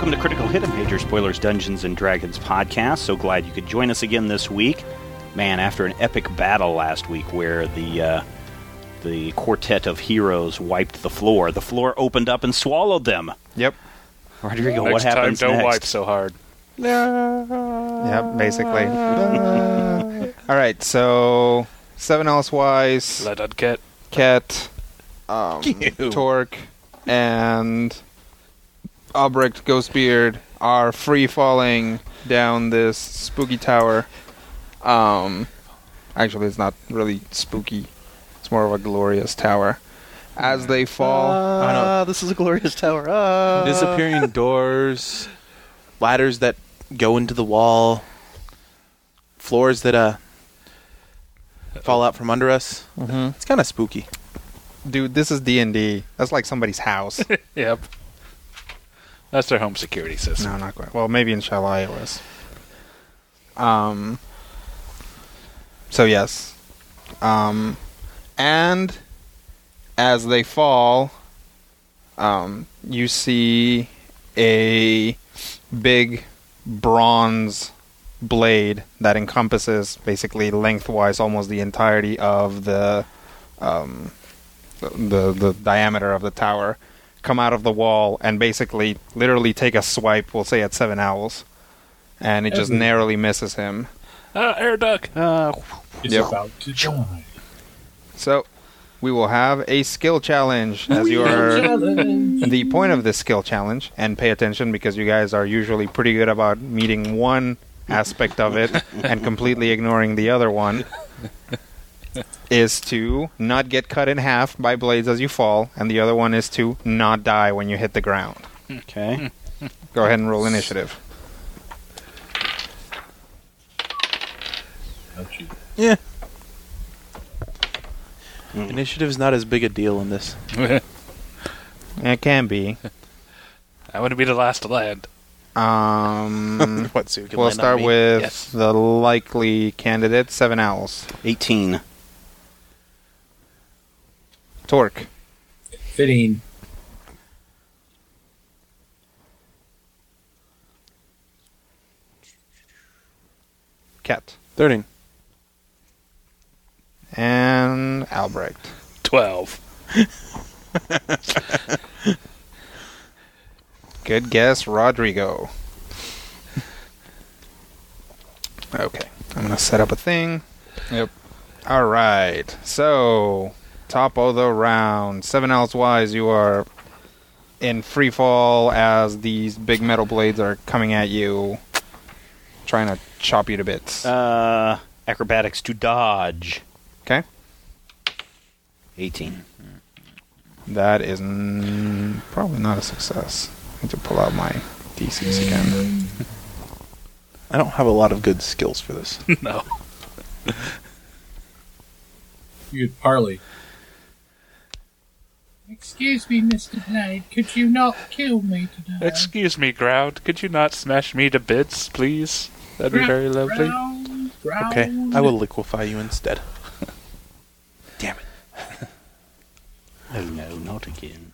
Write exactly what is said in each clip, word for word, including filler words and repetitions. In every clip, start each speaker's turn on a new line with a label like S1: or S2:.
S1: Welcome to Critical Hit, a Major Spoilers Dungeons and Dragons podcast. So glad you could join us again this week. Man, after an epic battle last week where the uh, the quartet of heroes wiped the floor, the floor opened up and swallowed them.
S2: Yep.
S1: Rodrigo,
S3: next
S1: what happens
S3: time, don't
S1: next?
S3: wipe so hard.
S2: Yep, basically. All right, so seven else wise,
S3: Let on cat.
S2: Cat, um, Torque, and Albrecht Ghostbeard are free falling down this spooky tower. Um, actually, it's not really spooky. It's more of a glorious tower. As they fall,
S4: Ah, this is a glorious tower. Ah.
S5: Disappearing doors, ladders that go into the wall, floors that uh fall out from under us.
S2: mm-hmm.
S5: It's kind of spooky.
S2: Dude, this is D and D. That's like somebody's house.
S3: Yep. That's their home security system.
S2: No, not quite. Well, maybe in Shell iOS. Um. So yes, um, and as they fall, um, you see a big bronze blade that encompasses basically lengthwise almost the entirety of the um, the, the the diameter of the tower come out of the wall and basically literally take a swipe, we'll say at Seven Owls, and it just narrowly misses him.
S3: Ah, air duck.
S1: Uh,
S6: It's
S2: Yep.
S6: about to die.
S2: So we will have a skill challenge as you are the point of this skill challenge, and pay attention because you guys are usually pretty good about meeting one aspect of it and completely ignoring the other one, is to not get cut in half by blades as you fall, and the other one is to not die when you hit the ground.
S1: okay.
S2: Go ahead and roll initiative.
S6: Ouchie.
S5: Yeah. Initiative's not as big a deal in this.
S2: It can be.
S3: I want to be the last to land.
S2: Um,
S5: What, so you can
S2: we'll
S5: land on
S2: start
S5: me?
S2: with
S3: Yes.
S2: the likely candidate, Seven Owls.
S1: eighteen.
S2: Torque.
S6: Fitting.
S2: Cat.
S5: thirteen.
S2: And Albrecht.
S3: Twelve.
S2: Good guess, Rodrigo. Okay, I'm gonna set up a thing.
S6: Yep.
S2: All right, so top of the round, Seven Owls wise, you are in free fall as these big metal blades are coming at you, trying to chop you to bits.
S1: Uh, acrobatics to dodge.
S2: Okay,
S1: eighteen.
S2: that is n- probably not a success. I need to pull out my D Cs again.
S5: I don't have a lot of good skills for this.
S3: No.
S6: You could parley.
S7: Excuse me, Mister Blade, could you not kill me today?
S3: Excuse me, Ground. Could you not smash me to bits, please? That'd be very lovely.
S7: Ground, ground.
S5: Okay, I will liquefy you instead. Damn it.
S1: Oh no, not again.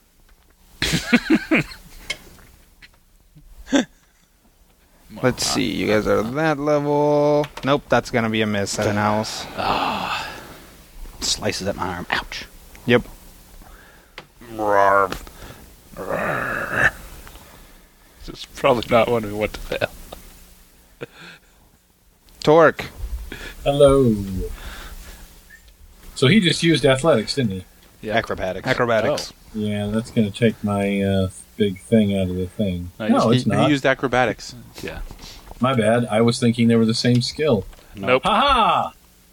S2: Let's see, you guys are that level. Nope, that's gonna be a miss. Seven Owls.
S1: Slices at my arm. Ouch.
S2: Yep.
S3: This is probably not one we want to fail.
S2: Torque.
S6: Hello. So he just used athletics, didn't he?
S3: Yeah.
S1: Acrobatics.
S2: Acrobatics.
S6: Yeah, that's going to take my uh, big thing out of the thing.
S3: No,
S6: No,
S3: you
S6: it's
S5: He, he
S6: not.
S5: used acrobatics.
S3: Yeah.
S6: My bad. I was thinking they were the same skill.
S3: Nope.
S6: Ha ha!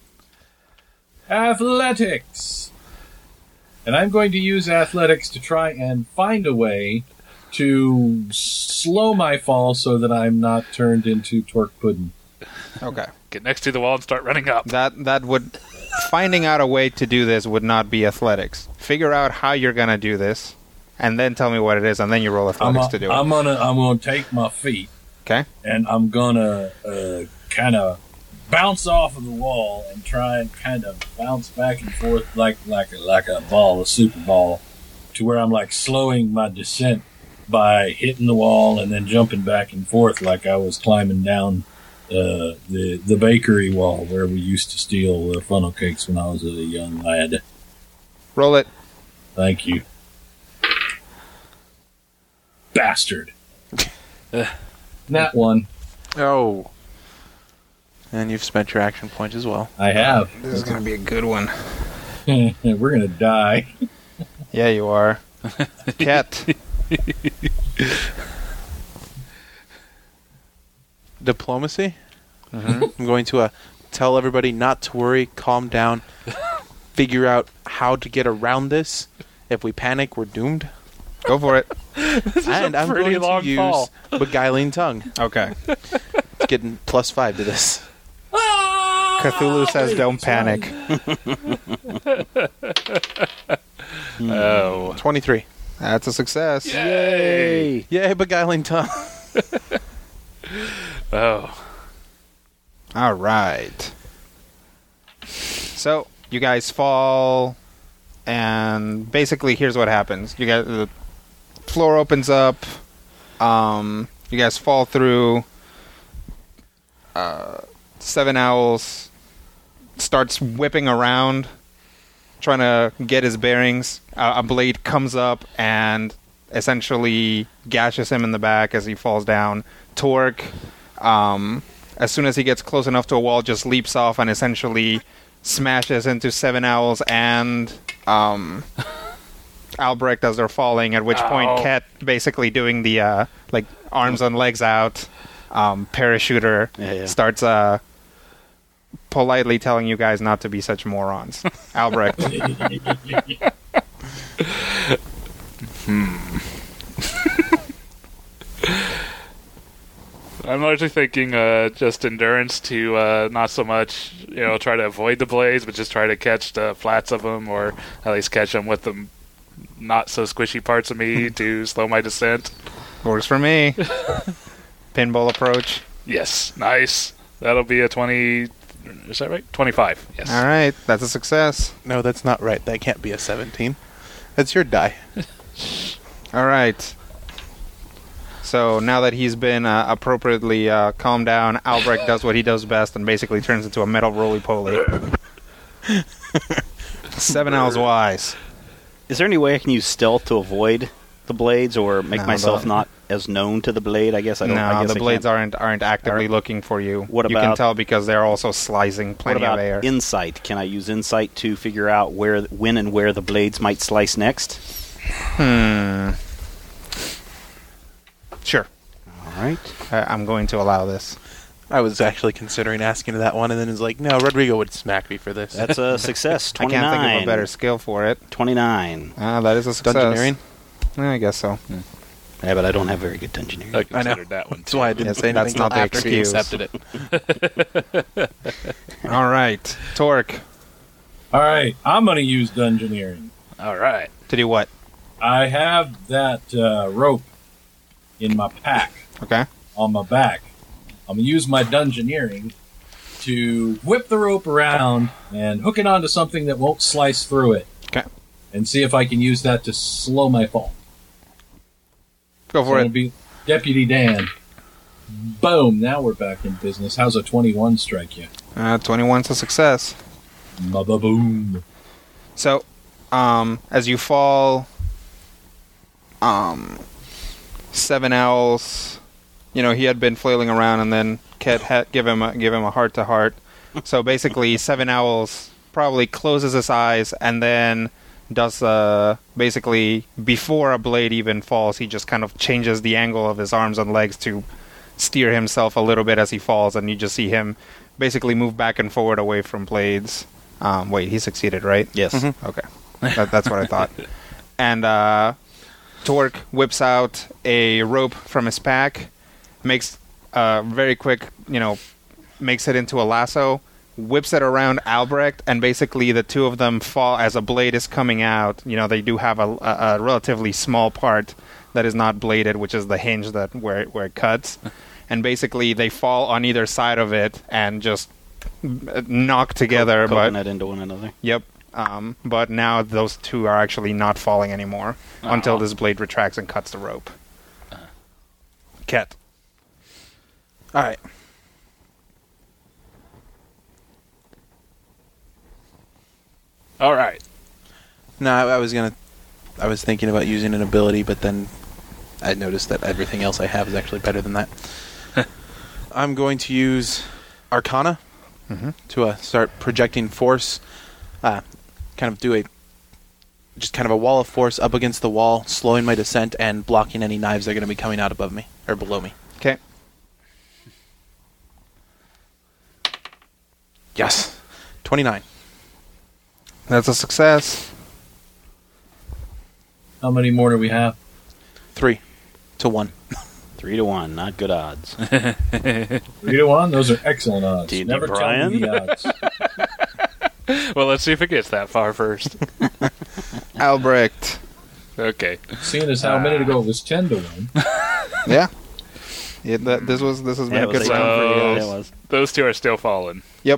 S6: Athletics! And I'm going to use athletics to try and find a way to slow my fall so that I'm not turned into Torque Puddin'.
S2: Okay.
S3: Get next to the wall and start running up.
S2: That that would finding out a way to do this would not be athletics. Figure out how you're gonna do this, and then tell me what it is, and then you roll
S6: I'm,
S2: athletics
S6: a,
S2: to do
S6: I'm
S2: it.
S6: gonna I'm gonna take my feet
S2: Okay.
S6: and I'm gonna uh, kind of bounce off of the wall and try and kind of bounce back and forth like like a, like a ball, a super ball, to where I'm like slowing my descent by hitting the wall and then jumping back and forth like I was climbing down uh, the the bakery wall where we used to steal uh, funnel cakes when I was a young lad.
S2: Roll it.
S6: Thank you. Bastard. That one.
S5: Oh. And you've spent your action point as well.
S6: I have.
S2: This is going to be a good one.
S6: We're going to die.
S2: Yeah, you are. Cat.
S5: Diplomacy? Mm-hmm. I'm going to uh, tell everybody not to worry, calm down, figure out how to get around this. If we panic, we're doomed.
S2: Go for it.
S5: And I'm
S3: pretty
S5: going
S3: long
S5: to use
S3: fall.
S5: Beguiling Tongue.
S2: Okay.
S5: Getting plus five to this.
S2: Cthulhu says don't panic.
S3: Oh.
S5: twenty-three.
S2: That's a success.
S3: Yay!
S5: Yay, Beguiling Tongue.
S3: Oh.
S2: All right. So, you guys fall, and basically here's what happens. You guys, the floor opens up, um, you guys fall through, uh, Seven Owls starts whipping around, trying to get his bearings. Uh, a blade comes up and essentially gashes him in the back as he falls down. Torque, um, as soon as he gets close enough to a wall, just leaps off and essentially smashes into Seven Owls and um, Albrecht as they're falling, at which point
S3: Ow.
S2: Ket, basically doing the uh, like arms and legs out, um, parachuter,
S1: Yeah, yeah.
S2: starts uh, politely telling you guys not to be such morons. Albrecht.
S3: I'm largely thinking uh, just endurance to uh, not so much, you know, try to avoid the blades, but just try to catch the flats of them, or at least catch them with the not so squishy parts of me to slow my descent.
S2: Works for me. Pinball approach.
S3: Yes, nice. That'll be a twenty. Is that right? twenty-five. Yes.
S2: All right, that's a success.
S5: No, that's not right. That can't be a seventeen. That's your die.
S2: All right. So now that he's been uh, appropriately uh, calmed down, Albrecht does what he does best and basically turns into a metal roly-poly. Seven Owls wise.
S1: Is there any way I can use stealth to avoid the blades or make
S2: No,
S1: myself
S2: the-
S1: not as known to the blade? I guess I don't. I
S2: No,
S1: guess
S2: the
S1: I
S2: blades
S1: can't.
S2: aren't aren't actively
S1: Are-
S2: looking for you.
S1: What
S2: you can
S1: about-
S2: tell because they're also slicing
S1: What
S2: plenty
S1: about
S2: of air.
S1: insight? Can I use insight to figure out where, when, and where the blades might slice next?
S2: Hmm. Sure.
S1: All right.
S2: I, I'm going to allow this.
S5: I was actually considering asking that one, and then it's like, no, Rodrigo would smack me for this.
S1: That's a success.
S2: I
S1: Twenty-nine.
S2: can't think of a better skill for it.
S1: Twenty-nine.
S2: Ah, that is a success.
S5: Dungeoneering?
S2: Yeah, I guess so.
S1: Yeah, but I don't have very good dungeoneering.
S3: I
S5: I know.
S3: considered that one.
S5: That's why I didn't
S2: Yes,
S5: say
S2: that's
S5: anything
S2: not
S5: until
S2: the
S5: after he
S2: excuse.
S5: accepted it.
S2: All right. Torque.
S6: All right, I'm going to use Dungeoneering.
S3: All right.
S2: To do what?
S6: I have that uh, rope in my pack
S2: Okay.
S6: on my back. I'm going to use my Dungeoneering to whip the rope around and hook it onto something that won't slice through it.
S2: Okay.
S6: And see if I can use that to slow my fall.
S2: Go
S6: So
S2: for
S6: it'll
S2: it.
S6: be Deputy Dan. Boom, now we're back in business. How's a twenty-one strike you?
S2: Uh, twenty-one's a success.
S6: Mother boom.
S2: So, um, as you fall, um, Seven Owls, you know, he had been flailing around, and then Ket had give him a, give him a heart to heart. So basically, Seven Owls probably closes his eyes and then does uh, basically before a blade even falls, he just kind of changes the angle of his arms and legs to steer himself a little bit as he falls, and you just see him basically move back and forward away from blades. Um, wait, he succeeded, right?
S1: Yes.
S2: Okay, that, that's what I thought. And uh, Torque whips out a rope from his pack, makes a very quick, you know, makes it into a lasso, whips it around Albrecht, and basically the two of them fall as a blade is coming out. You know, they do have a, a, a relatively small part that is not bladed, which is the hinge that where it, where it cuts, and basically they fall on either side of it and just knock together.
S1: Co-
S2: but
S1: coconut into one another.
S2: Yep. Um, but now those two are actually not falling anymore until this blade retracts and cuts the rope. Ket.
S5: All right.
S3: All right.
S5: No, I, I was gonna. I was thinking about using an ability, but then I noticed that everything else I have is actually better than that. I'm going to use Arcana
S2: Mm-hmm.
S5: to uh, start projecting force. Uh, kind of do a just kind of a wall of force up against the wall, slowing my descent and blocking any knives that are going to be coming out above me or below me.
S2: Okay.
S5: Yes, twenty-nine.
S2: That's a success.
S6: How many more do we have?
S5: Three to one.
S1: Three to one, not good odds.
S6: Three to one? Those are excellent odds.
S1: D and D
S6: Never tell
S1: Brian?
S6: me the odds.
S3: Well, let's see if it gets that far first.
S2: Albrecht.
S3: Okay.
S6: Seeing as how a minute ago it was ten to one.
S2: Yeah. Yeah, that, this was this has been
S1: Yeah,
S2: a
S1: it
S2: good
S1: was
S2: round for you
S3: so-
S2: guys.
S1: It was.
S3: Those two are still falling.
S2: Yep.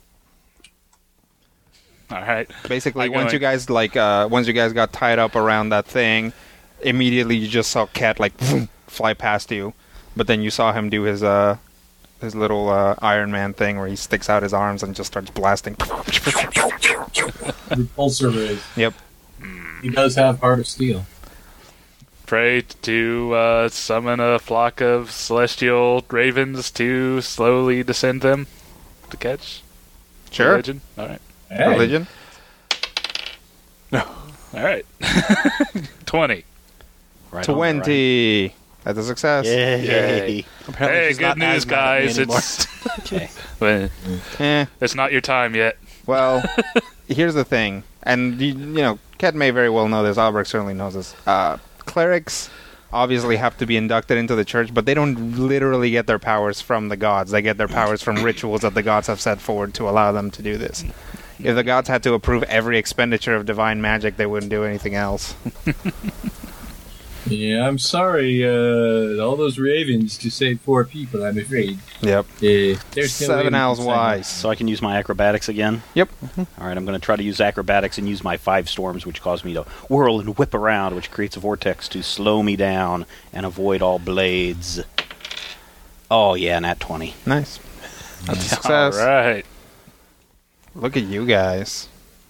S3: All right.
S2: Basically,
S3: I'm
S2: once
S3: going-
S2: you guys like, uh, once you guys got tied up around that thing, immediately you just saw Ket like fly past you, but then you saw him do his uh, his little uh, Iron Man thing where he sticks out his arms and just starts blasting.
S6: Repulsor raise.
S2: Yep.
S6: He does have Heart of Steel.
S3: Pray to uh, summon a flock of celestial ravens to slowly descend them to catch.
S2: Sure.
S3: Religion. All right.
S6: Hey,
S2: Religion.
S3: All right. Twenty.
S1: Right on the
S2: Twenty. That's a success.
S1: right. Yay.
S5: Apparently
S3: Hey,
S5: she's
S3: good
S5: not
S3: news,
S5: as mad at me
S3: guys!
S5: anymore.
S3: It's
S1: Okay.
S3: well,
S2: Eh.
S3: it's not your time yet.
S2: Well, here's the thing, and you, you know, Ket may very well know this. Albrecht certainly knows this. Uh, clerics obviously have to be inducted into the church, but they don't literally get their powers from the gods. They get their powers from rituals that the gods have set forward to allow them to do this. If the gods had to approve every expenditure of divine magic, they wouldn't do anything else.
S6: yeah, I'm sorry. Uh, all those ravens to save four people, I'm afraid.
S2: Yep.
S6: Uh, there's no way
S2: Seven
S6: we
S2: owls
S6: can sign
S2: wise.
S1: So I can use my acrobatics again?
S2: Yep.
S1: All right, I'm going to try to use acrobatics and use my five storms, which cause me to whirl and whip around, which creates a vortex to slow me down and avoid all blades. Oh, yeah, nat twenty.
S2: Nice. That's a
S3: All
S2: success.
S3: right.
S2: Look at you guys.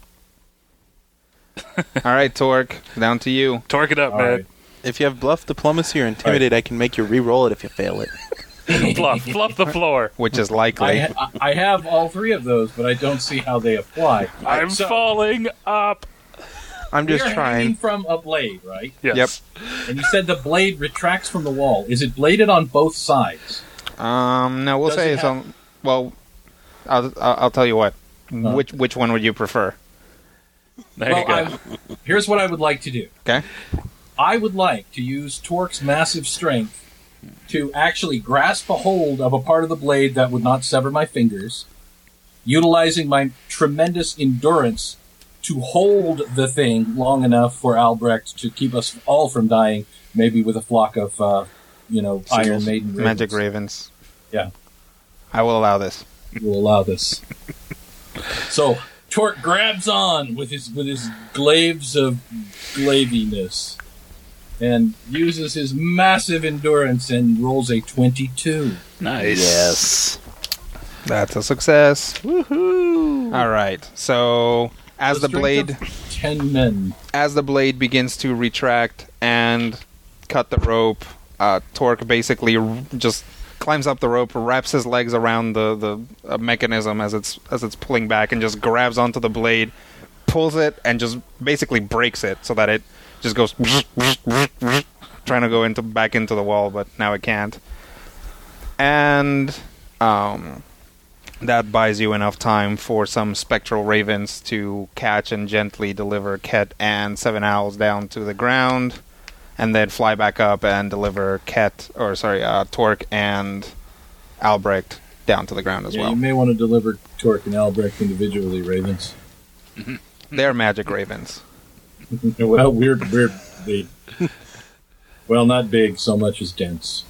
S2: All right, Torque, down to you.
S3: Torque it up,
S6: All
S3: man.
S6: right.
S5: If you have bluff, diplomacy, or intimidate, I can make you re-roll it if you fail it.
S3: Fluff, fluff the floor.
S2: Which is
S6: I,
S2: likely.
S6: ha- I have all three of those, but I don't see how they apply.
S3: I'm
S6: So,
S3: falling up.
S5: I'm just
S6: we are hanging
S5: trying.
S6: from a blade, right?
S3: Yes.
S6: And you said the blade retracts from the wall. Is it bladed on both sides?
S2: Um, no, we'll
S6: Does
S2: say
S6: it
S2: it's
S6: have-
S2: on. Well, I'll, I'll I'll tell you what.
S6: Huh.
S2: Which which one would you prefer?
S3: There
S6: well,
S3: you go.
S6: I, here's what I would like to do.
S2: Okay.
S6: I would like to use Torque's massive strength to actually grasp a hold of a part of the blade that would not sever my fingers, utilizing my tremendous endurance to hold the thing long enough for Albrecht to keep us all from dying, maybe with a flock of, uh, you know, Iron Maiden ravens.
S2: Magic ravens.
S6: Yeah,
S2: I will allow this.
S6: we'll allow this. So Torque grabs on with his with his glaives of glaviness and uses his massive endurance and rolls a twenty-two.
S3: Nice.
S1: Yes.
S2: That's a success. Woohoo! All right. So as the
S6: strength
S2: blade
S6: of ten men.
S2: as the blade begins to retract and cut the rope, uh, Torque basically r- just climbs up the rope, wraps his legs around the the uh, mechanism as it's as it's pulling back, and just grabs onto the blade, pulls it, and just basically breaks it so that it just goes trying to go into back into the wall, but now it can't. And um, that buys you enough time for some spectral ravens to catch and gently deliver Ket and Seven Owls down to the ground, and then fly back up and deliver Ket, or sorry, uh, Torque and Albrecht down to the ground as
S6: Yeah,
S2: well.
S6: you may want to deliver Torque and Albrecht individually, ravens.
S2: They're magic ravens.
S6: Well, we're we're big. Well, not big so much as dense.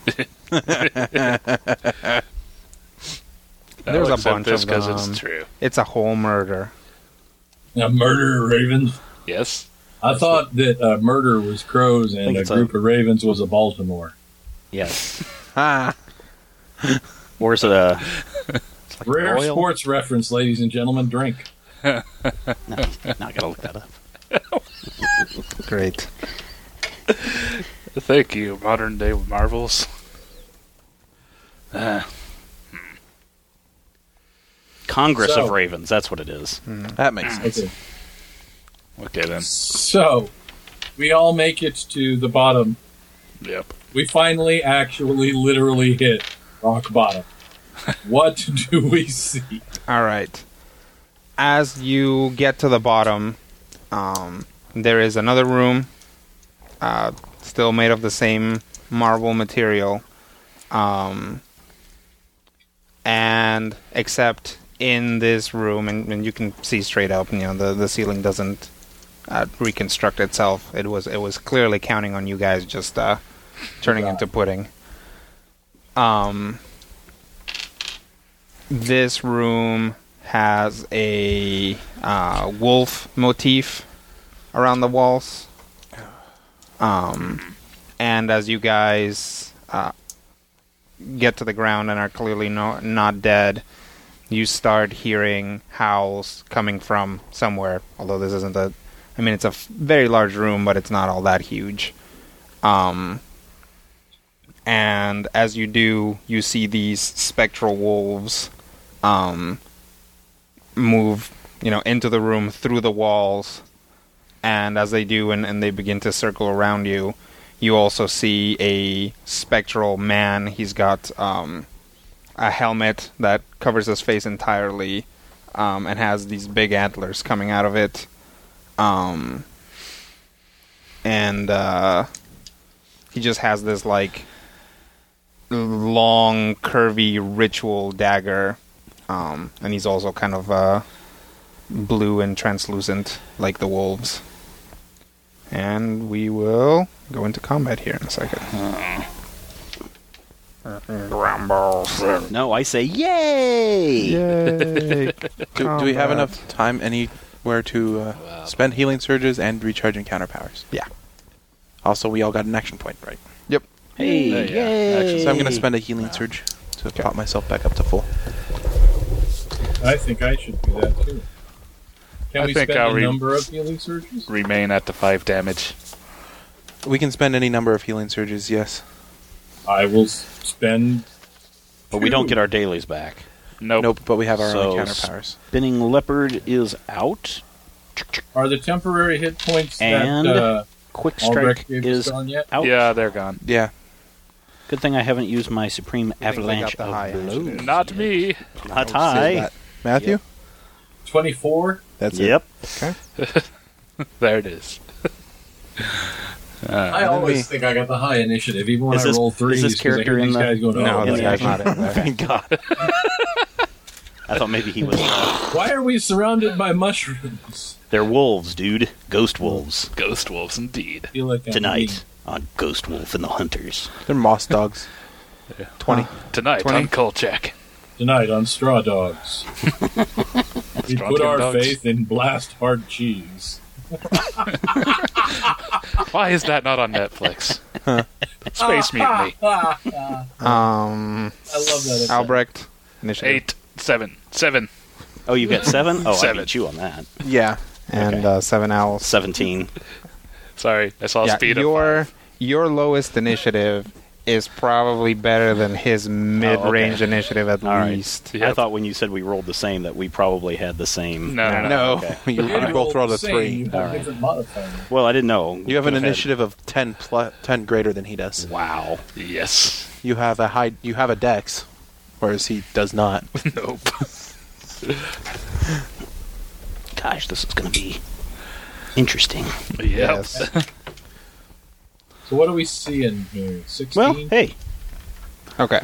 S2: There's
S3: I'll
S2: a
S3: accept
S2: bunch
S3: this
S2: of
S3: because
S2: them.
S3: it's true.
S2: It's a whole murder.
S6: A murder ravens.
S3: Yes.
S6: I thought that uh, murder was crows and
S1: think
S6: a
S1: it's a-
S6: group of ravens was a Baltimore.
S1: Yes.
S5: Ah.
S1: Or is it a...
S6: Rare
S1: oil?
S6: sports reference, ladies and gentlemen. Drink.
S1: No, not going to look that up.
S2: Great.
S3: Thank you, modern day marvels. Uh,
S1: Congress
S6: So-
S1: of Ravens, that's what it is.
S5: That makes sense.
S6: Okay.
S3: okay then.
S6: So, we all make it to the bottom.
S3: Yep.
S6: We finally, actually, literally hit rock bottom. What do we see?
S2: All right. As you get to the bottom, um, there is another room, uh, still made of the same marble material, um, and except in this room, and, and you can see straight up, you know, the the ceiling doesn't uh, reconstruct itself. It was it was clearly counting on you guys just uh, turning
S6: Yeah.
S2: into pudding. Um. This room has a uh, wolf motif around the walls. Um, and as you guys uh, get to the ground and are clearly no, not dead, you start hearing howls coming from somewhere. Although this isn't a... I mean, it's a f- very large room, but it's not all that huge. Um... And as you do, you see these spectral wolves um, move, you know, into the room through the walls. And as they do, and, and they begin to circle around you, you also see a spectral man. He's got um, a helmet that covers his face entirely, um, and has these big antlers coming out of it. Um, and uh, he just has this, like, long, curvy ritual dagger, um, and he's also kind of uh, blue and translucent like the wolves. And we will go into combat here in a second.
S1: No, I say yay!
S2: Yay!
S5: Do, do we have
S2: Combat.
S5: enough time anywhere to uh, spend healing surges and recharge encounter powers?
S2: Yeah.
S5: Also, we all got an action point, right?
S2: Yep.
S1: Hey,
S3: Yeah, yeah.
S1: yay!
S5: So I'm going to spend a healing surge to pop myself back up to full.
S6: I think I should do that too. Can
S3: I
S6: we
S3: think
S6: spend
S3: I'll
S6: a
S3: re-
S6: number of healing surges?
S3: Remain at the five damage.
S5: We can spend any number of healing surges, yes.
S6: I will s- spend.
S1: But we don't
S6: two.
S1: get our dailies back.
S3: Nope.
S5: Nope, but we have our
S1: So
S5: own encounter
S1: s-
S5: powers.
S1: Spinning Leopard is out.
S6: Are the temporary hit points
S1: And
S6: that uh,
S1: Quick
S6: Albrecht
S1: Strike
S6: gave
S1: is
S6: us on yet?
S1: out.
S3: Yeah, they're gone.
S5: Yeah.
S1: Good thing I haven't used my Supreme
S2: I think they
S1: Avalanche
S2: got the high
S1: of Blows.
S2: initiative.
S3: Not me.
S1: Not
S5: Save
S1: high.
S5: that. Matthew?
S6: twenty-four.
S5: That's
S1: Yep.
S3: There it is.
S6: I
S3: uh,
S6: always
S5: me-
S6: think I got the high initiative, even when
S1: Is
S6: I
S1: this-
S6: roll
S1: is
S6: threes.
S1: this
S6: 'cause I
S1: character
S6: hear
S1: in
S6: these
S1: the-
S6: guys going,
S2: No,
S6: oh,
S2: this
S6: yeah.
S2: guy's not in there.
S1: Thank God. I thought maybe he was. Uh,
S6: Why are we surrounded by mushrooms?
S1: they're wolves, dude. Ghost wolves.
S3: Ghost wolves, indeed.
S6: I feel like I'm
S1: Tonight on Ghost Wolf and the Hunters.
S5: They're moss dogs. twenty.
S3: Tonight
S5: twenty?
S3: on Kolchak.
S6: eating- Tonight on Straw Dogs. we
S3: Straw
S6: put our
S3: dogs.
S6: faith in Blast Hard Cheese.
S3: Why is that not on Netflix? Space Mutiny.
S2: Um,
S6: I love that.
S2: Albrecht, initiative.
S3: Eight, seven, seven.
S1: Oh, you got seven? Oh, I
S3: Seven.
S1: beat you on that.
S5: Yeah.
S2: And
S1: Okay.
S2: uh, seven owls.
S1: Seventeen.
S3: Sorry, I saw
S2: Yeah,
S3: speed of
S2: your
S3: five.
S2: your lowest initiative is probably better than his mid-range initiative at
S1: All right.
S2: least.
S3: Yep.
S1: I thought when you said we rolled the same that we probably had the same.
S3: No, no, no.
S5: No,
S1: Okay.
S5: you, you
S6: You
S5: both rolled a
S6: same,
S5: three.
S6: You have
S1: All right.
S6: different modifiers.
S1: Well, I didn't know.
S5: You have an
S1: Could've had-
S5: initiative of ten plus, ten greater than he does.
S1: Wow.
S3: Yes.
S5: You have a high. You have a dex, whereas he does not.
S3: Nope.
S1: Gosh, this is going to be interesting.
S3: Yep.
S2: Yes.
S6: So what do we see in here? Sixteen.
S1: Well, hey.
S2: Okay.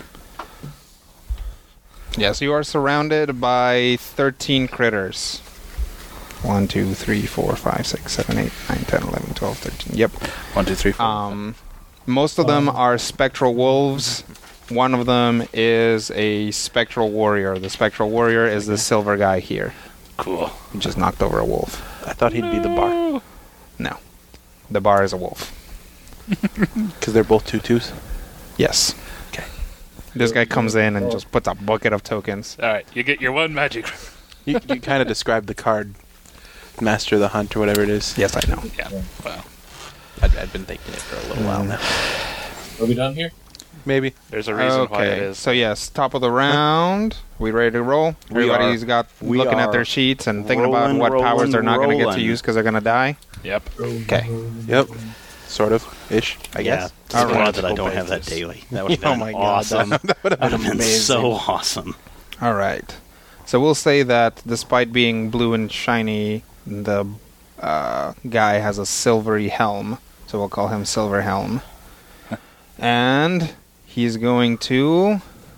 S2: Yes, you are surrounded by thirteen critters. one, two, three, four, five, six, seven, eight, nine, ten, eleven, twelve, thirteen. Yep.
S3: One, two, three, four.
S2: Um, most of them are spectral wolves. One of them is a spectral warrior. The spectral warrior is the silver guy here.
S3: Cool.
S2: He just knocked over a wolf.
S5: I thought he'd be the bar
S2: No. The bar is a wolf.
S5: because they're both two twos.
S2: Yes.
S5: Okay.
S2: This guy comes in and just puts a bucket of tokens.
S3: All right, you get your one magic.
S5: You, you kind of described the card, Master of the Hunt or whatever it is.
S2: Yes, I know.
S3: Yeah. Well,
S5: I'd, I'd been thinking it for a little while now.
S6: Are we done here?
S5: Maybe.
S3: there's a reason why it
S2: Okay,
S3: is.
S2: so yes, top of the round. We ready to roll?
S1: We
S2: Everybody's
S1: are.
S2: got
S1: We
S2: looking at
S1: are
S2: their sheets and thinking
S1: rolling,
S2: about what powers
S1: rolling,
S2: they're not going to get to
S1: rolling.
S2: use because they're going to die.
S3: Yep.
S2: Okay.
S5: Yep. Sort of. Ish, I
S1: yeah,
S5: guess.
S1: it's glad
S2: Alright.
S1: that I don't have that
S5: Basis.
S1: daily. That would have been
S5: Oh my God,
S1: awesome.
S5: that- that would have
S1: That would
S5: been
S1: have been
S5: amazing.
S1: so awesome.
S2: All right. So we'll say that despite being blue and shiny, the uh, guy has a silvery helm. So we'll call him Silver Helm. And he's going to...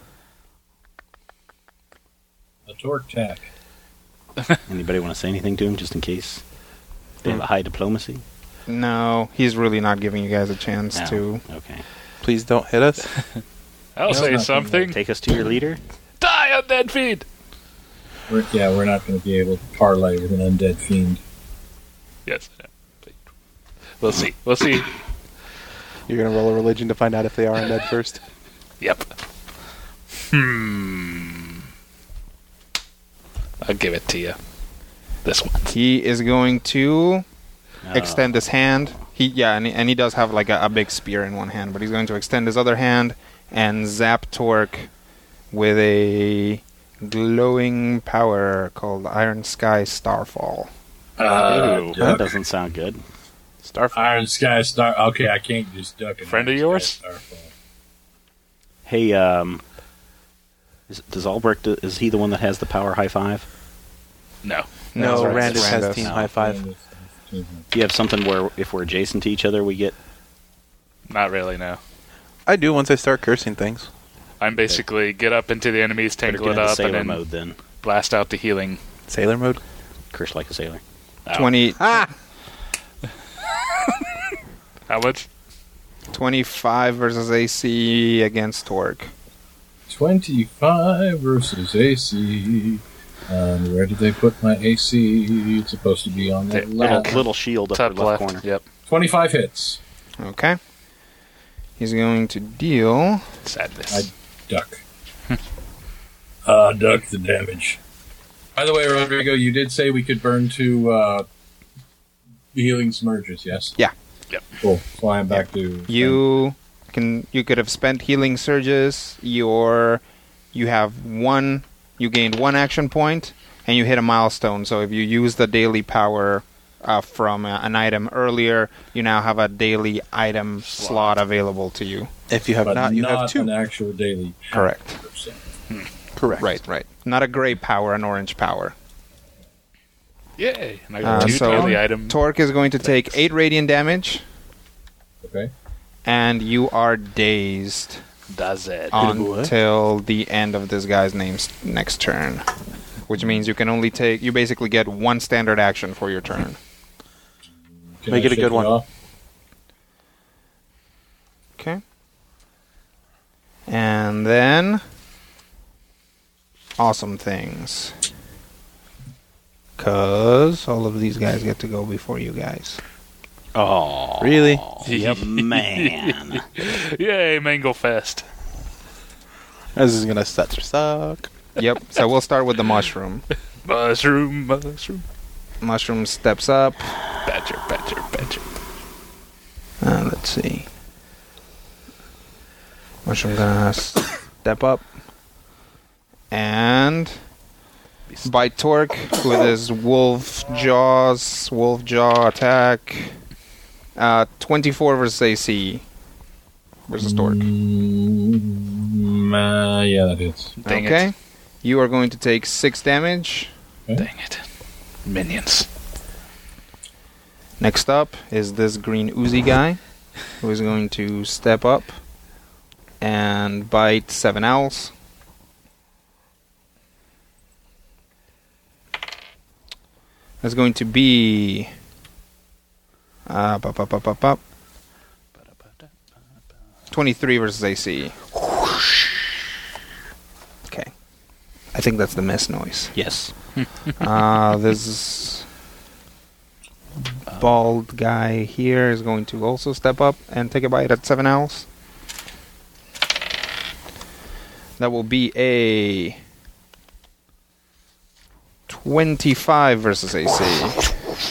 S6: A torque tack.
S1: Anybody want to say anything to him, just in case they have a high diplomacy?
S2: No, he's really not giving you guys a chance
S1: No.
S2: to...
S1: Okay.
S5: Please don't hit us.
S3: I'll
S6: No,
S3: say
S6: nothing.
S3: something.
S1: Take us to your leader.
S3: Die, undead fiend!
S6: We're, yeah, we're not going to be able to parlay with an undead fiend.
S3: Yes. We'll see. We'll see.
S5: You're going to roll a religion to find out if they are undead first.
S3: Yep. Hmm. I'll give it to you. This one.
S2: He is going to
S1: Oh.
S2: extend his hand. He yeah, and he, and he does have like a, a big spear in one hand, but he's going to extend his other hand and zap Torque with a glowing power called Iron Sky Starfall.
S6: Uh,
S1: Ooh, that
S6: duck.
S1: doesn't sound good.
S5: Starfall.
S6: Iron Sky Star. Okay, I can't just duck it.
S3: Friend of
S6: Iron
S3: yours?
S6: Sky Starfall.
S1: Hey, um, is, does Albrecht, is he the one that has the power high five?
S3: No.
S5: No,
S2: That's right,
S5: Randus
S2: it's
S5: has
S2: Randus.
S5: team
S1: No.
S5: high five.
S1: Do you have something where if we're adjacent to each other, we get...
S3: Not really, no.
S5: I do once I start cursing things.
S3: I'm basically get up into the enemies,
S1: Better
S3: tangle
S1: get
S3: it
S1: into
S3: up,
S1: sailor
S3: and then
S1: mode then.
S3: blast out the healing.
S5: Sailor mode?
S1: Curse like a sailor.
S3: Ow.
S2: twenty,
S5: Ah!
S3: How much?
S2: twenty-five versus A C against Torque.
S6: twenty-five versus A C. Um, where did they put my A C? It's supposed to be on that
S3: The
S1: Little,
S6: left.
S1: little shield up
S3: Top
S1: the left,
S3: left.
S1: corner.
S3: Yep.
S6: twenty-five hits.
S2: Okay. He's going to deal...
S3: Sadness.
S6: I duck. uh, duck the damage. By the way, Rodrigo, you did say we could burn two uh, healing smurges, yes?
S2: Yeah.
S3: Yep.
S6: Cool. So I am back to...
S2: You can you could have spent healing surges. Your you have one. You gained one action point, and you hit a milestone. So if you use the daily power uh, from uh, an item earlier, you now have a daily item slot, available to you.
S5: If you have
S6: but
S5: not, you have two.
S6: an actual daily
S2: Correct.
S6: percent.
S5: Correct.
S2: Right, right. Not a gray power, an orange power.
S3: Yay! And I
S2: Uh,
S3: got two
S2: so
S3: daily item.
S2: Torque is going to take eight radiant damage,
S6: Okay.
S2: and you are dazed
S3: Does it?
S2: until the end of this guy's name's next turn, which means you can only take you basically get one standard action for your turn.
S6: Can
S5: Make
S6: I
S5: it a
S6: shake
S5: good one.
S6: off?
S2: Okay. And then awesome things, cause all of these guys get to go before you guys.
S1: Oh,
S5: Really?
S1: Yep, man.
S3: Yay, Mango Fest.
S5: This is gonna such suck.
S2: Yep. So we'll start with the mushroom.
S3: Mushroom, mushroom.
S2: Mushroom steps up.
S3: Badger, badger, badger.
S2: Uh, let's see. Mushroom gonna step up and bite Torque with his wolf jaws, wolf jaw attack. Uh, twenty-four versus A C versus Torque.
S6: Mm, uh, yeah, that hits.
S3: Dang
S2: okay,
S3: it.
S2: you are going to take six damage.
S3: Dang it. Minions.
S2: Next up is this green oozy guy, who is going to step up and bite seven owls. That's going to be uh, bup, bup, bup, bup, bup. twenty-three versus A C. Okay, I think that's the miss noise.
S1: Yes.
S2: Uh, this bald guy here is going to also step up and take a bite at seven owls. That will be a twenty-five versus A C.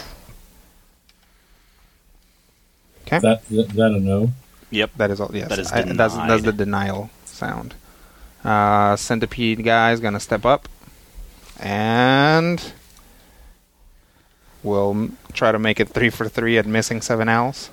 S2: Okay.
S6: That, that, that a no?
S1: Yep.
S2: That is all. Yes.
S1: That is
S2: I, that's, that's the
S1: denied.
S2: denial sound. Uh, centipede guy is gonna step up, and we'll m- try to make it three for three at missing seven owls.